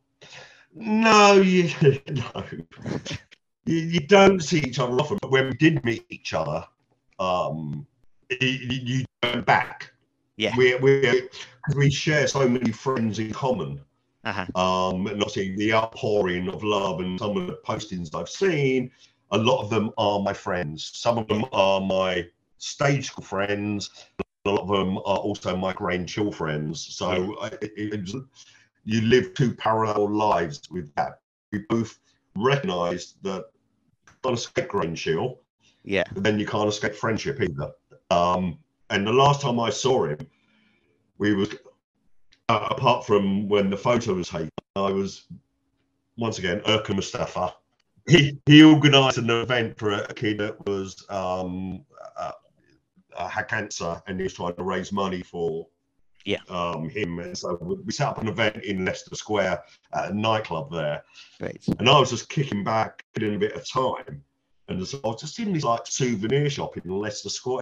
No, you no. you, you don't see each other often. But when we did meet each other, um, you, you went back. Yeah, we we we share so many friends in common. Uh-huh. Um, and obviously the outpouring of love and some of the postings I've seen, a lot of them are my friends. Some of them are my stage school friends. A lot of them are also my Grange Hill friends. So yeah. it, it, it, you live two parallel lives with that. We both recognise that you can't escape Grange Hill. Yeah. But then you can't escape friendship either. Um, and the last time I saw him, we was uh, apart from when the photo was taken, I was once again Erkan Mustafa. He he organised an event for a kid that was um, uh, uh, had cancer, and he was trying to raise money for yeah um, him. And so we set up an event in Leicester Square at a nightclub there. Right. And I was just kicking back, getting a bit of time, and so I was just in this like souvenir shop in Leicester Square,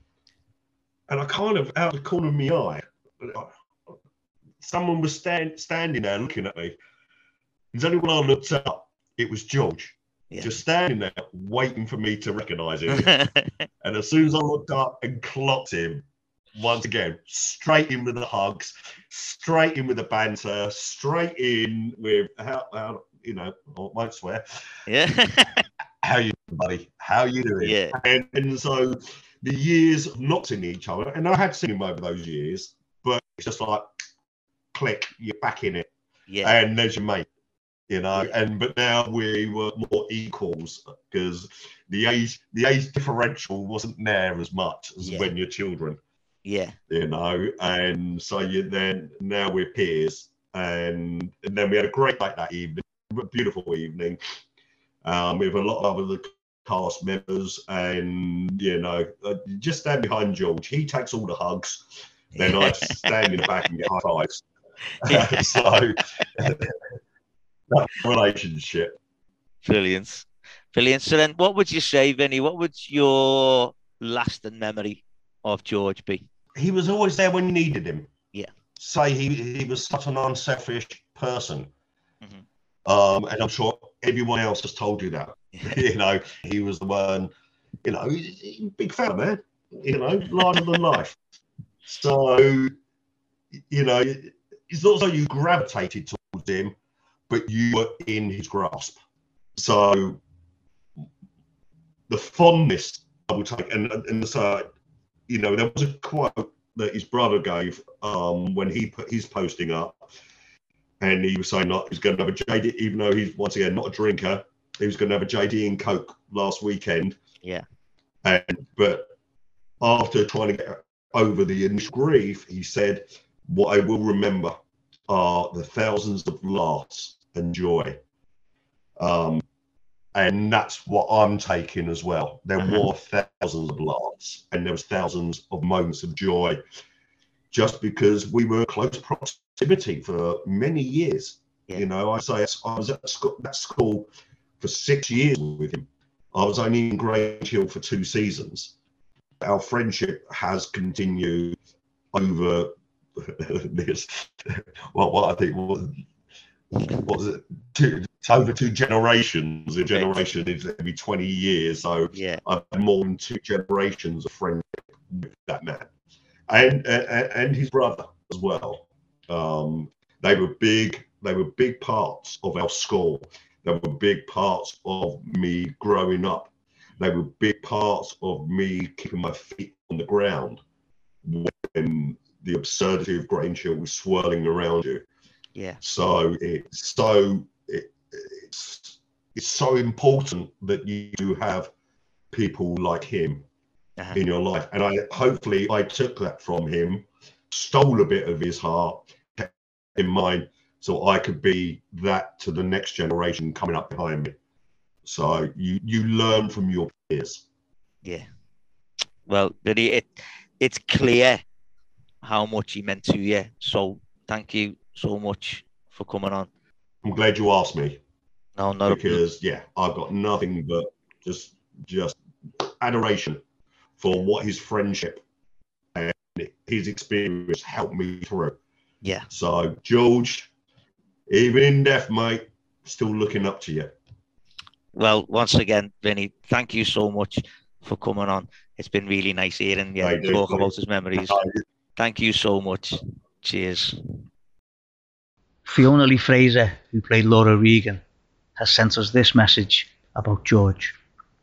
and I kind of out of the corner of my eye, someone was stand, standing there looking at me. There's only when I looked up, it was George, yeah. just standing there waiting for me to recognise him. And as soon as I looked up and clocked him, once again, straight in with the hugs, straight in with the banter, straight in with how, how you know, I won't swear. Yeah. How you buddy, how you doing? Yeah. And, and so the years of not seeing each other, and I had seen him over those years, but it's just like, click, you're back in it. Yeah. And there's your mate, you know. And but now we were more equals because the age the age differential wasn't there as much as yeah. when you're children. Yeah. You know, and so you then now we're peers, and, and then we had a great night that evening, a beautiful evening, um, with a lot of other cast members, and you know, uh, just stand behind George. He takes all the hugs, then I stand in the back and get high fives. Yeah. So that relationship. Brilliant. Brilliant. So then what would you say, Vinny? What would your lasting memory of George be? He was always there when you needed him. Yeah. Say he, he was such an unselfish person. Mm-hmm. Um, and I'm sure everyone else has told you that. Yeah. You know, he was the one, you know, he's, he's a big fella, man. You know, larger than life. So, you know, it's not so you gravitated towards him, but you were in his grasp. So the fondness I would take, and and so, you know, there was a quote that his brother gave um, when he put his posting up, and he was saying not he's going to have a J D, even though he's once again not a drinker, he was going to have a J D and Coke last weekend. Yeah. And but after trying to get over the initial grief, he said, "What I will remember are the thousands of laughs and joy." Um, and that's what I'm taking as well. There Uh-huh. were thousands of laughs and there was thousands of moments of joy, just because we were close proximity for many years. Yeah. You know, I say I was at school, that school for six years with him. I was only in Grange Hill for two seasons. Our friendship has continued over this. What, what I think was, what was it? Two, over two generations. A generation is every twenty years. So yeah. I've had more than two generations of friendship with that man, and and, and his brother as well. Um, they were big. They were big parts of our school. They were big parts of me growing up. They were big parts of me keeping my feet on the ground when the absurdity of Grange Hill was swirling around you. Yeah. So it's so it, it's it's so important that you have people like him uh-huh. in your life. And I hopefully I took that from him, stole a bit of his heart, kept in mind, so I could be that to the next generation coming up behind me. So you you learn from your peers. Yeah. Well, it it's clear how much he meant to you. So thank you so much for coming on. I'm glad you asked me. No, not because a... yeah, I've got nothing but just just adoration for what his friendship and his experience helped me through. Yeah. So George, even in death, mate, still looking up to you. Well, once again, Vinny, thank you so much for coming on. It's been really nice hearing you Right, talk dude, about his memories. Right. Thank you so much. Cheers. Fiona Lee Fraser, who played Laura Regan, has sent us this message about George.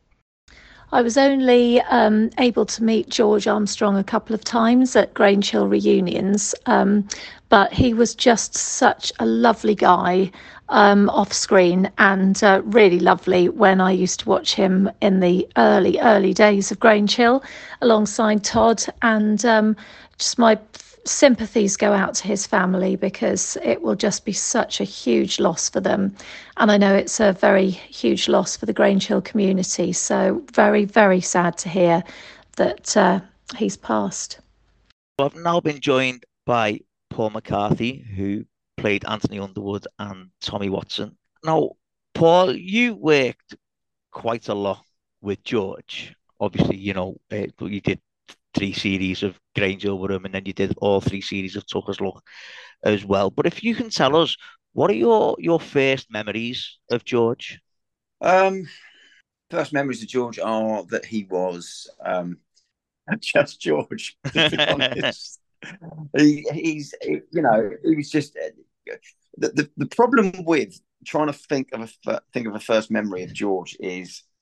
I was only um, able to meet George Armstrong a couple of times at Grange Hill reunions, um, but he was just such a lovely guy um, off screen, and uh, really lovely when I used to watch him in the early, early days of Grange Hill alongside Todd. And um, just my sympathies go out to his family, because it will just be such a huge loss for them. And I know it's a very huge loss for the Grange Hill community. So very, very sad to hear that uh, he's passed. I've now been joined by Paul McCarthy, who played Anthony Underwood and Tommy Watson. Now, Paul, you worked quite a lot with George. Obviously, you know, uh, you did three series of Grange Hill with him, and then you did all three series of Tucker's Luck as well. But if you can tell us, what are your, your first memories of George? Um, first memories of George are that he was um, just George, to be honest. he, he's, you know, he was just... Uh, the, the, the problem with trying to think of a think of a first memory of George is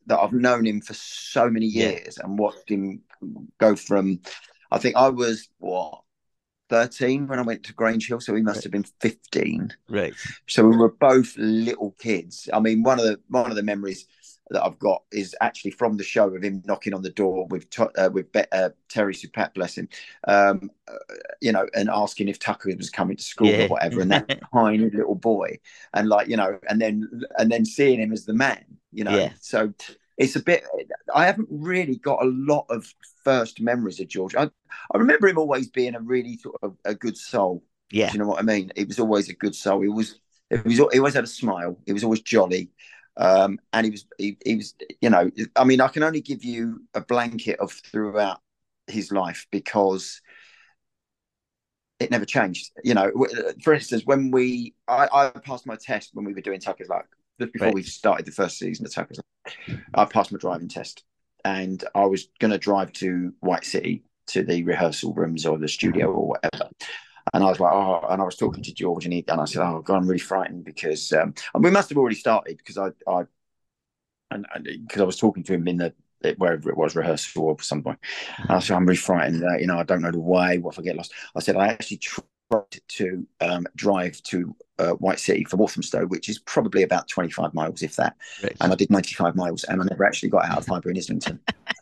that I've known him for so many years yeah. and watched him go from, I think I was, what, thirteen when I went to Grange Hill, so he must right. have been fifteen. Right. So we were both little kids. I mean, one of the one of the memories that I've got is actually from the show of him knocking on the door with uh, with uh, Terry Supat, bless him, um, uh, you know, and asking if Tucker was coming to school yeah. or whatever, and that tiny little boy, and like, you know, and then and then seeing him as the man, you know. Yeah. So it's a bit. I haven't really got a lot of first memories of George. I, I remember him always being a really sort of a good soul. Yeah. Do you know what I mean? He was always a good soul. He was, he was, he always had a smile. He was always jolly. Um, and he was, he, he was, you know, I mean, I can only give you a blanket of throughout his life because it never changed. You know, for instance, when we, I, I passed my test when we were doing Tucker's Luck, just before right. we started the first season of Tucker's Luck. I passed my driving test. And I was going to drive to White City to the rehearsal rooms or the studio or whatever. And I was like, oh, and I was talking to George, and he, and I said, oh God, I'm really frightened because, um, and we must have already started because I, I, and because I was talking to him in the wherever it was rehearsal or some point. And I said, I'm really frightened that, you know, I don't know the way. What if I get lost? I said, I actually tried to um, drive to uh, White City from Walthamstow, which is probably about twenty-five miles, if that. Right. And I did ninety-five miles, and I never actually got out of Highbury in Islington.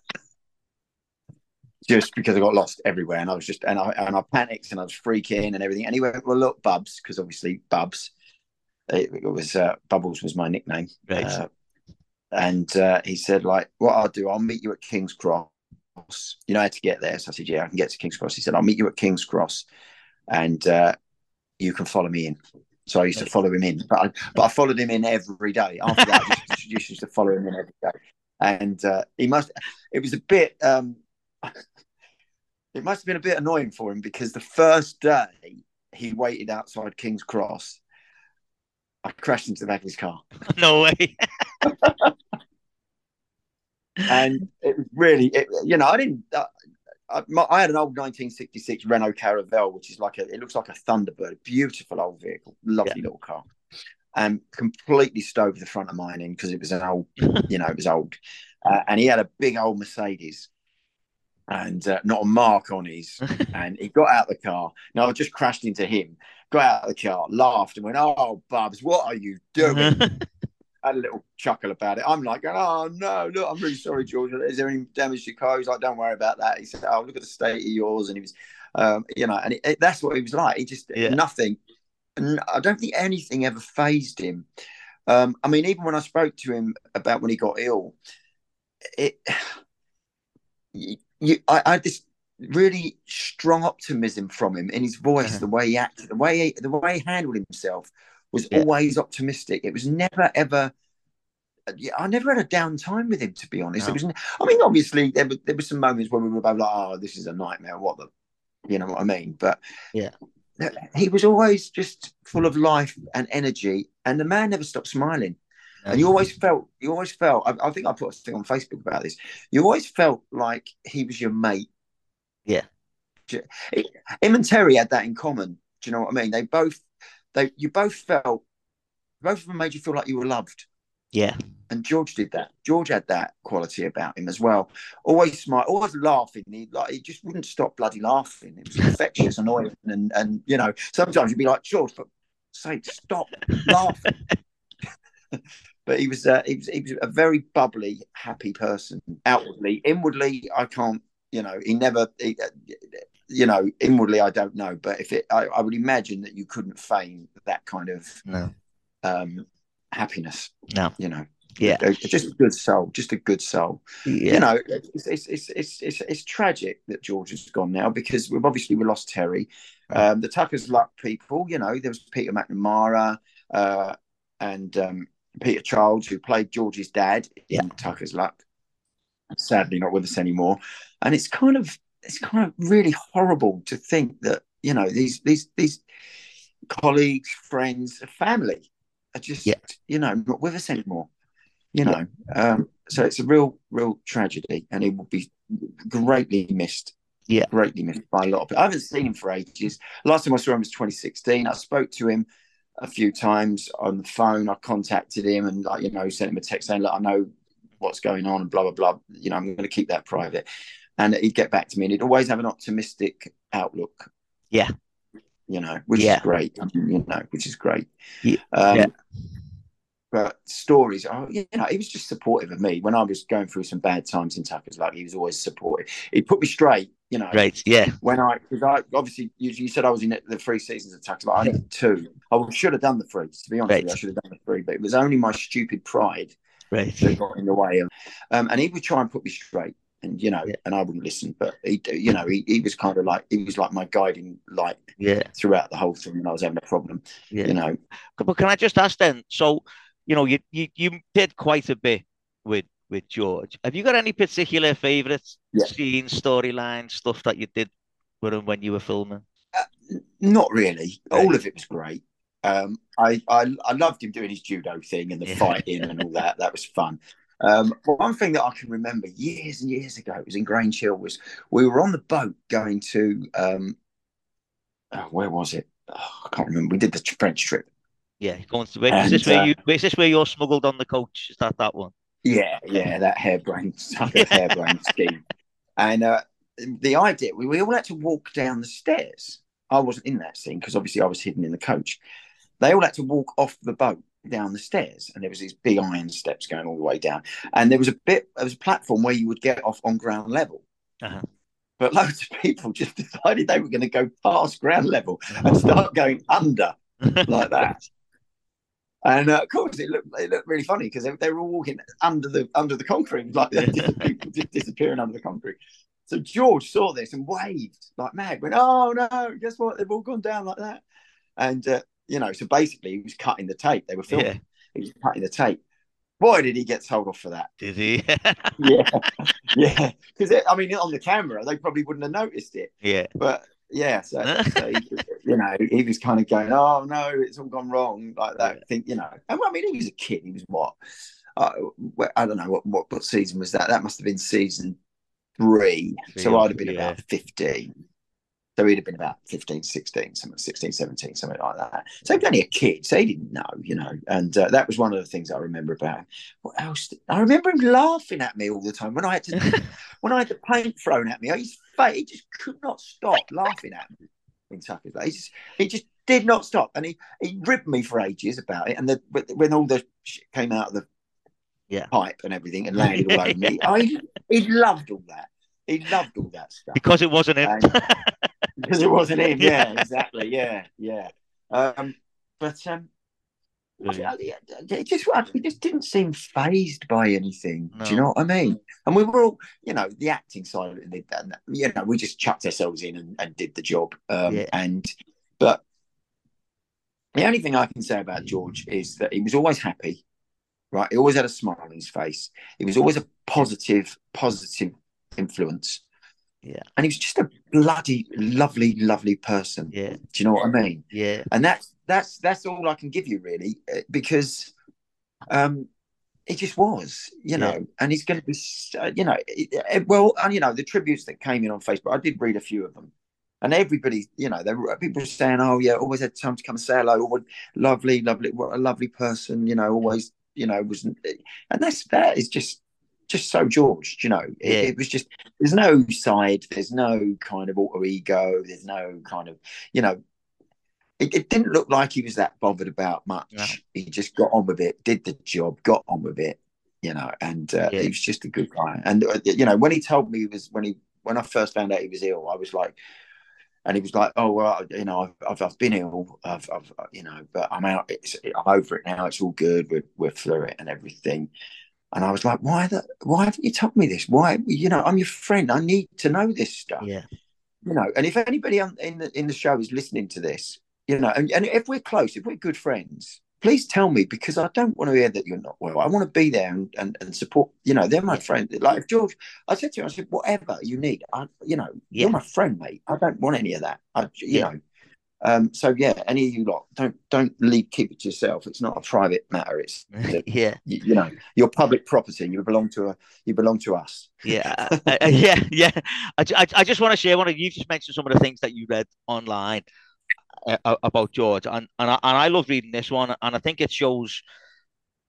Just because I got lost everywhere, and I was just and I and I panicked and I was freaking and everything. And he went, "Well, look, Bubs," because obviously Bubs, it, it was uh, Bubbles was my nickname, right. uh, and uh, he said, "Like, what I'll do, I'll meet you at King's Cross. You know how to get there?" So I said, "Yeah, I can get to King's Cross." He said, "I'll meet you at King's Cross, and uh, you can follow me in." So I used to follow him in, but I, but I followed him in every day. After that, I just, just used to follow him in every day, and uh, he must. It was a bit. Um, It must have been a bit annoying for him because the first day he waited outside King's Cross, I crashed into the back of his car. No way. And it was really, it, you know, I didn't. Uh, I, my, I had an old nineteen sixty-six Renault Caravelle, which is like a. It looks like a Thunderbird, a beautiful old vehicle, lovely yeah. little car, and completely stove the front of mine in because it was an old, you know, it was old, uh, and he had a big old Mercedes. And uh, not a mark on his, and he got out of the car. Now I just crashed into him, got out of the car, laughed, and went, "Oh, Bubs, what are you doing?" Had a little chuckle about it. I'm like, "Oh no, look, I'm really sorry, George. Is there any damage to your car?" He's like, "Don't worry about that." He said, "Oh, look at the state of yours," and he was, um, you know, and it, it, that's what he was like. He just yeah. nothing. And I don't think anything ever fazed him. Um, I mean, even when I spoke to him about when he got ill, it. You, I, I had this really strong optimism from him in his voice, uh-huh. the way he acted, the way he, the way he handled himself was yeah. always optimistic. It was never ever. I never had a down time with him, to be honest. No. It was. I mean, obviously there were there were some moments when we were both like, "Oh, this is a nightmare." What the, you know what I mean? But yeah, he was always just full of life and energy, and the man never stopped smiling. And you always felt, you always felt, I, I think I put a thing on Facebook about this. You always felt like he was your mate. Yeah. Him and Terry had that in common. Do you know what I mean? They both, they, you both felt, both of them made you feel like you were loved. Yeah. And George did that. George had that quality about him as well. Always smile, always laughing. He like he just wouldn't stop bloody laughing. It was infectious, annoying, and and you know, sometimes you'd be like, George, for sake, stop laughing. But he was, uh, he was, he was a very bubbly, happy person. Outwardly, inwardly, I can't. You know, he never. He, you know, inwardly, I don't know. But if it, I, I would imagine that you couldn't feign that kind of no. um, happiness. No, you know. Yeah, just a good soul. Just a good soul. Yeah. You know, it's it's, it's it's it's it's tragic that George has gone now because we've obviously we lost Terry. Right. Um, the Tucker's Luck people. You know, there was Peter McNamara uh, and. Um, Peter Childs, who played George's dad yeah. in Tucker's Luck, sadly not with us anymore. And it's kind of it's kind of really horrible to think that, you know, these these these colleagues, friends, family are just yeah. you know not with us anymore. You know, yeah. um, so it's a real real tragedy, and he will be greatly missed. Yeah, greatly missed by a lot of people. I haven't seen him for ages. Last time I saw him was twenty sixteen. I spoke to him a few times on the phone. I contacted him and, like, you know, sent him a text saying, look, I know what's going on and blah blah blah. You know, I'm going to keep that private. And he'd get back to me, and he'd always have an optimistic outlook. Yeah, you know, which yeah. is great. You know, which is great. Yeah. Um, yeah. But stories, oh, you know, he was just supportive of me when I was going through some bad times in Tuckers. Like, he was always supportive. He put me straight, you know. Right, yeah. When I, because I obviously, you, you said I was in the three seasons of Tuckers, but I did two. I should have done the three, to be honest right. with you. I should have done the three, but it was only my stupid pride right. that got in the way. Of, um, and he would try and put me straight. And, you know, yeah. and I wouldn't listen, but he, you know, he, he was kind of like, he was like my guiding light yeah. throughout the whole thing when I was having a problem, yeah. you know. But can I just ask then, so, you know, you, you, you did quite a bit with, with George. Have you got any particular favourites, yeah. scenes, storylines, stuff that you did with him when you were filming? Uh, not really. Right. All of it was great. Um, I, I, I loved him doing his judo thing and the yeah. fighting and all that. That was fun. Um, but one thing that I can remember years and years ago, it was in Grange Hill, was we were on the boat going to, um, oh, where was it? Oh, I can't remember. We did the French trip. Yeah, going to, is, this where uh, you, is this where you're smuggled on the coach? Is that that one? Yeah, yeah, that harebrained, harebrained scheme. And uh, the idea, we, we all had to walk down the stairs. I wasn't in that scene because obviously I was hidden in the coach. They all had to walk off the boat down the stairs, and there was these big iron steps going all the way down, and there was a bit there was a platform where you would get off on ground level, uh-huh. but loads of people just decided they were going to go past ground level and start going under like that. And uh, of course it looked it looked really funny because they, they were all walking under the under the concrete, like people just disappearing under the concrete. So George saw this and waved like mad, went, "Oh no, guess what, they've all gone down like that." And uh, you know, so basically he was cutting the tape. They were filming. Yeah. He was cutting the tape. Boy, did he get told off for that. Did he? yeah. Yeah. Because, I mean, on the camera, they probably wouldn't have noticed it. Yeah. But, yeah, so, so he, you know, he was kind of going, oh, no, it's all gone wrong, like that. Yeah. Think, you know. And, I mean, he was a kid. He was what? Uh, I don't know, what, what, what season was that? That must have been season three. three so I'd have been yeah. about fifteen. So he'd have been about fifteen, sixteen, something, sixteen, seventeen, something like that. So he was only a kid, so he didn't know, you know. And uh, that was one of the things I remember about him. What else? I remember him laughing at me all the time when I had to, when I had the paint thrown at me. His face, he just could not stop laughing at me in Tuckers. He just, he just did not stop, and he he ribbed me for ages about it. And the, when all the shit came out of the yeah. pipe and everything and landed all over me, I he loved all that. He loved all that stuff because it wasn't him. And, because it wasn't him, yeah, exactly, yeah, yeah. Um, but um, yeah. it just he just didn't seem phased by anything. No. Do you know what I mean? And we were all, you know, the acting side of it, and you know, we just chucked ourselves in and, and did the job. Um, yeah. And but the only thing I can say about George is that he was always happy, right? He always had a smile on his face. He was always a positive, positive influence. Yeah, and he was just a bloody lovely, lovely person. Yeah, do you know what I mean? Yeah, and that's that's that's all I can give you really, because um, it just was, you know. Yeah. And he's going to be, you know, well, and you know the tributes that came in on Facebook. I did read a few of them, and everybody, you know, there were people saying, "Oh yeah, always had time to come and say hello. What lovely, lovely, what a lovely person," you know, always, you know, wasn't, and that's that is just. Just so George, you know, it, yeah. it was just, there's no side, there's no kind of alter ego, there's no kind of, you know, it, it didn't look like he was that bothered about much. No. He just got on with it, did the job, got on with it, you know, and uh, yeah. he was just a good guy. And, uh, you know, when he told me he was, when he, when I first found out he was ill, I was like, and he was like, "Oh well, you know, I've I've, I've been ill, I've, I've, you know, but I'm out. It's, I'm over it now. It's all good. We're we're through it and everything." And I was like, why the, why haven't you told me this? Why, you know, I'm your friend. I need to know this stuff. Yeah. You know, and if anybody on, in the in the show is listening to this, you know, and, and if we're close, if we're good friends, please tell me, because I don't want to hear that you're not well. I want to be there and, and, and support, you know, they're my yeah. friend. Like if George, I said to him, I said, whatever you need, I, you know, yeah. you're my friend, mate. I don't want any of that. I, you yeah. know. Um, so yeah, any of you lot, don't don't leave, keep it to yourself. It's not a private matter. It's yeah, you, you know, you're public property. You belong to a, you belong to us. Yeah, uh, uh, yeah, yeah. I, I, I just want to share one of you just mentioned some of the things that you read online uh, about George, and and I, and I love reading this one, and I think it shows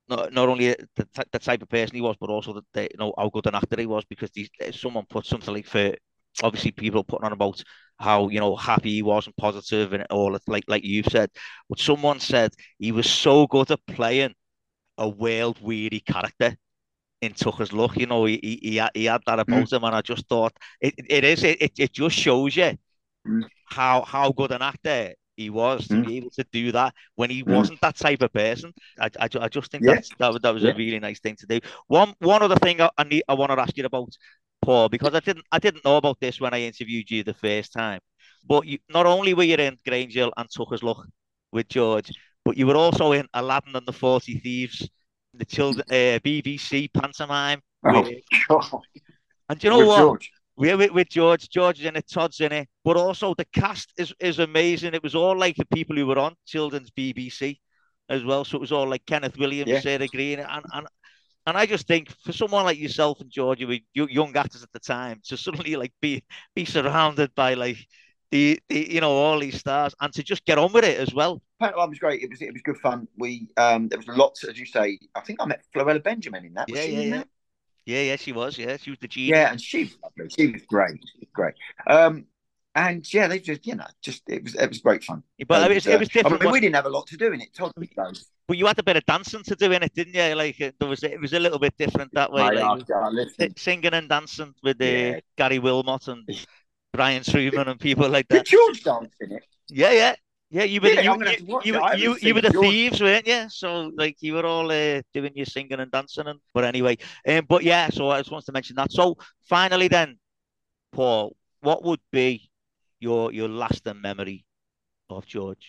not, not only the, the type of person he was, but also the, the, you know, how good an actor he was, because these, someone put something like, for obviously people putting on about how, you know, happy he was and positive and all, like like you've said, but someone said he was so good at playing a world weary character in Tucker's Luck. You know, he he, he, had, he had that about mm. him, and I just thought it, it is it, it just shows you mm. how how good an actor he was to mm. be able to do that when he mm. wasn't that type of person. I, I, I just think yeah. that's, that, that was yeah. a really nice thing to do. One one other thing I, I need I want to ask you about, Paul, because I didn't I didn't know about this when I interviewed you the first time. But you, not only were you in Grange Hill and Tucker's Luck with George, but you were also in Aladdin and the Forty Thieves, the children uh, B B C pantomime. Oh, with, God. And do you know with what? George. We're with, with George. George is in it, Todd's in it, but also the cast is, is amazing. It was all like the people who were on children's B B C as well. So it was all like Kenneth Williams, yeah. Sarah Green, and, and and I just think for someone like yourself and George, you were young actors at the time, to suddenly like be be surrounded by like the, the you know all these stars, and to just get on with it as well. It was great. It was it was good fun. We um there was lots, as you say. I think I met Floella Benjamin in that. Was yeah, she yeah, in yeah. that? Yeah, yeah, she was. Yeah, she was the genie. Yeah, and she was lovely. She was great. Great. Um, and yeah, they just, you know, just it was it was great fun. But it was, it was different. I mean, we didn't have a lot to do in it. Todd goes. But you had a bit of dancing to do in it, didn't you? Like there was, it was a little bit different that way. I, like, I, I singing and dancing with uh, yeah. Gary Wilmot and Brian Truman and people like that. Did George dance in it? Yeah, yeah. Yeah, you were, yeah, you, you, you, you, you were the George. Thieves, weren't you? So, like, you were all uh, doing your singing and dancing. And, but anyway, um, but yeah, so I just wanted to mention that. So, finally then, Paul, what would be your your lasting memory of George?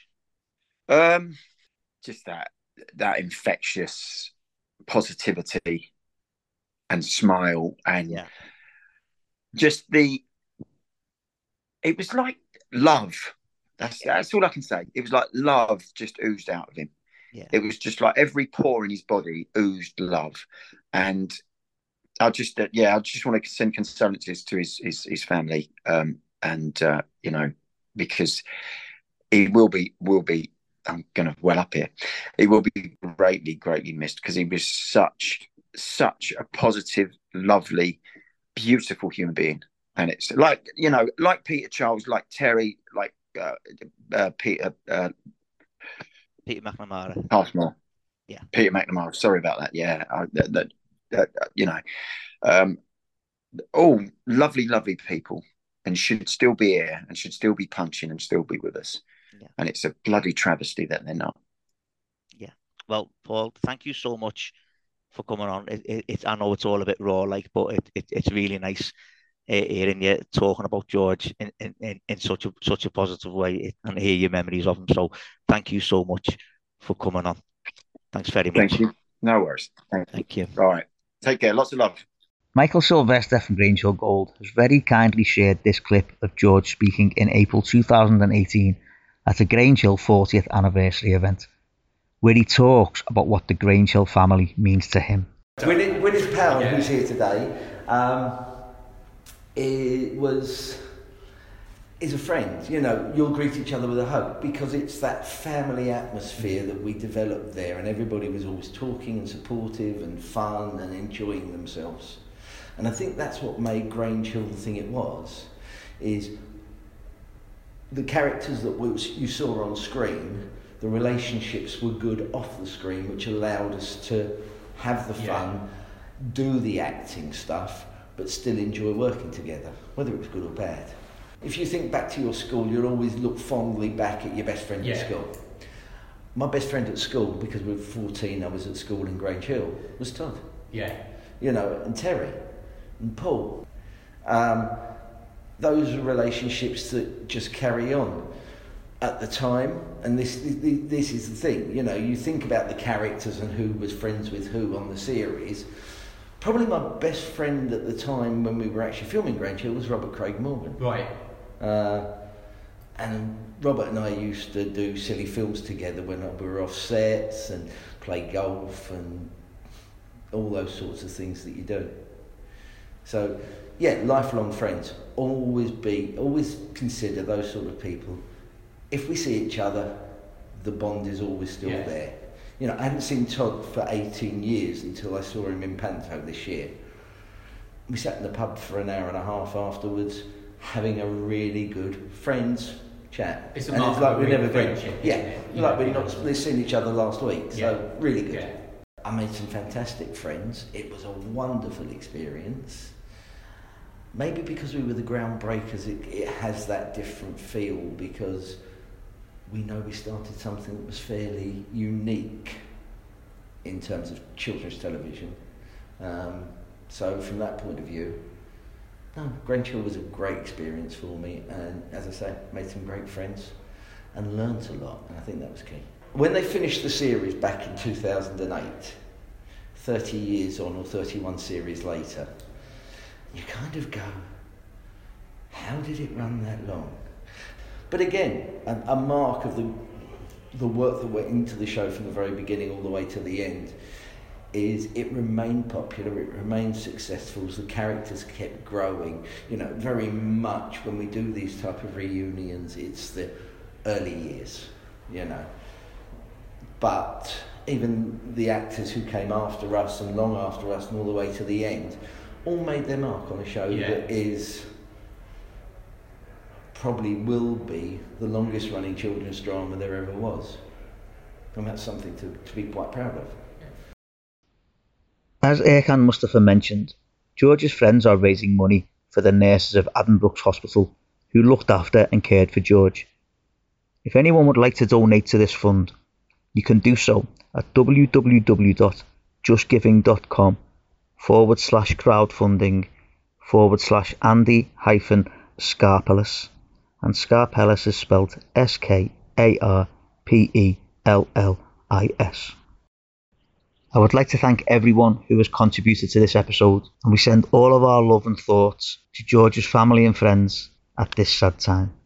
Um, just that that infectious positivity and smile, and yeah. just the, it was like love. That's that's all I can say. It was like love just oozed out of him. Yeah. It was just like every pore in his body oozed love. And I just, uh, yeah, I just want to send condolences to his his, his family. Um, and, uh, you know, because he will be, will be, I'm going to well up here. He will be greatly, greatly missed, because he was such, such a positive, lovely, beautiful human being. And it's like, you know, like Peter Charles, like Terry, like, Uh, uh, Peter uh, Peter McNamara. Passmore. Yeah. Peter McNamara. Sorry about that. Yeah. I, that, that, that, you know, um, all lovely, lovely people, and should still be here and should still be punching and still be with us. Yeah. And it's a bloody travesty that they're not. Yeah. Well, Paul, thank you so much for coming on. It, it, it, I know it's all a bit raw, like, but it, it, it's really nice hearing you talking about George in, in, in such a such a positive way, and hear your memories of him. So thank you so much for coming on. Thanks very much. Thank you. No worries. Thank, thank you. you. All right. Take care. Lots of love. Michael Sylvester from Grange Hill Gold has very kindly shared this clip of George speaking in April two thousand eighteen at a Grange Hill fortieth anniversary event, where he talks about what the Grange Hill family means to him. Willis, Willis Powell, yeah. who's here today, um, it was is a friend. You know, you'll greet each other with a hug, because it's that family atmosphere that we developed there, and everybody was always talking and supportive and fun and enjoying themselves. And I think that's what made Grange Hill the thing it was, is the characters that we, you saw on screen, the relationships were good off the screen, which allowed us to have the fun, yeah. do the acting stuff, but still enjoy working together, whether it was good or bad. If you think back to your school, you'll always look fondly back at your best friend yeah. at school. My best friend at school, because we were fourteen, I was at school in Grange Hill, was Todd. Yeah. You know, and Terry, and Paul. Um, those are relationships that just carry on at the time, and this, this is the thing, you know, you think about the characters and who was friends with who on the series. Probably my best friend at the time when we were actually filming Grange Hill was Robert Craig Morgan. Right. Uh, and Robert and I used to do silly films together when we were off sets, and play golf and all those sorts of things that you do. So, yeah, lifelong friends. Always be, always consider those sort of people. If we see each other, the bond is always still yeah. there. You know, I hadn't seen Todd for eighteen years until I saw him in Panto this year. We sat in the pub for an hour and a half afterwards, having a really good friends chat. It's a and it's like we've never been. Yeah, yeah, like we've yeah. not we've seen each other last week. So Yeah. really good. Yeah. I made some fantastic friends. It was a wonderful experience. Maybe because we were the groundbreakers, it, it has that different feel because we know we started something that was fairly unique in terms of children's television. Um, so from that point of view, no, Grange Hill was a great experience for me, and as I say, made some great friends and learnt a lot, and I think that was key. When they finished the series back in two thousand eight, thirty years on or thirty-one series later, you kind of go, how did it run that long? But again, a, a mark of the the work that went into the show from the very beginning all the way to the end is it remained popular, it remained successful, the characters kept growing. You know, very much when we do these type of reunions, it's the early years, you know. But even the actors who came after us and long after us and all the way to the end all made their mark on a show Yeah. that is probably will be the longest running children's drama there ever was. And that's something to, to be quite proud of. As Erkan Mustafa mentioned, George's friends are raising money for the nurses of Addenbrooke's Hospital who looked after and cared for George. If anyone would like to donate to this fund, you can do so at www.justgiving.com forward slash crowdfunding forward slash Andy hyphen Skarpelis. And Skarpelis is spelled S K A R P E L L I S. I would like to thank everyone who has contributed to this episode, and we send all of our love and thoughts to George's family and friends at this sad time.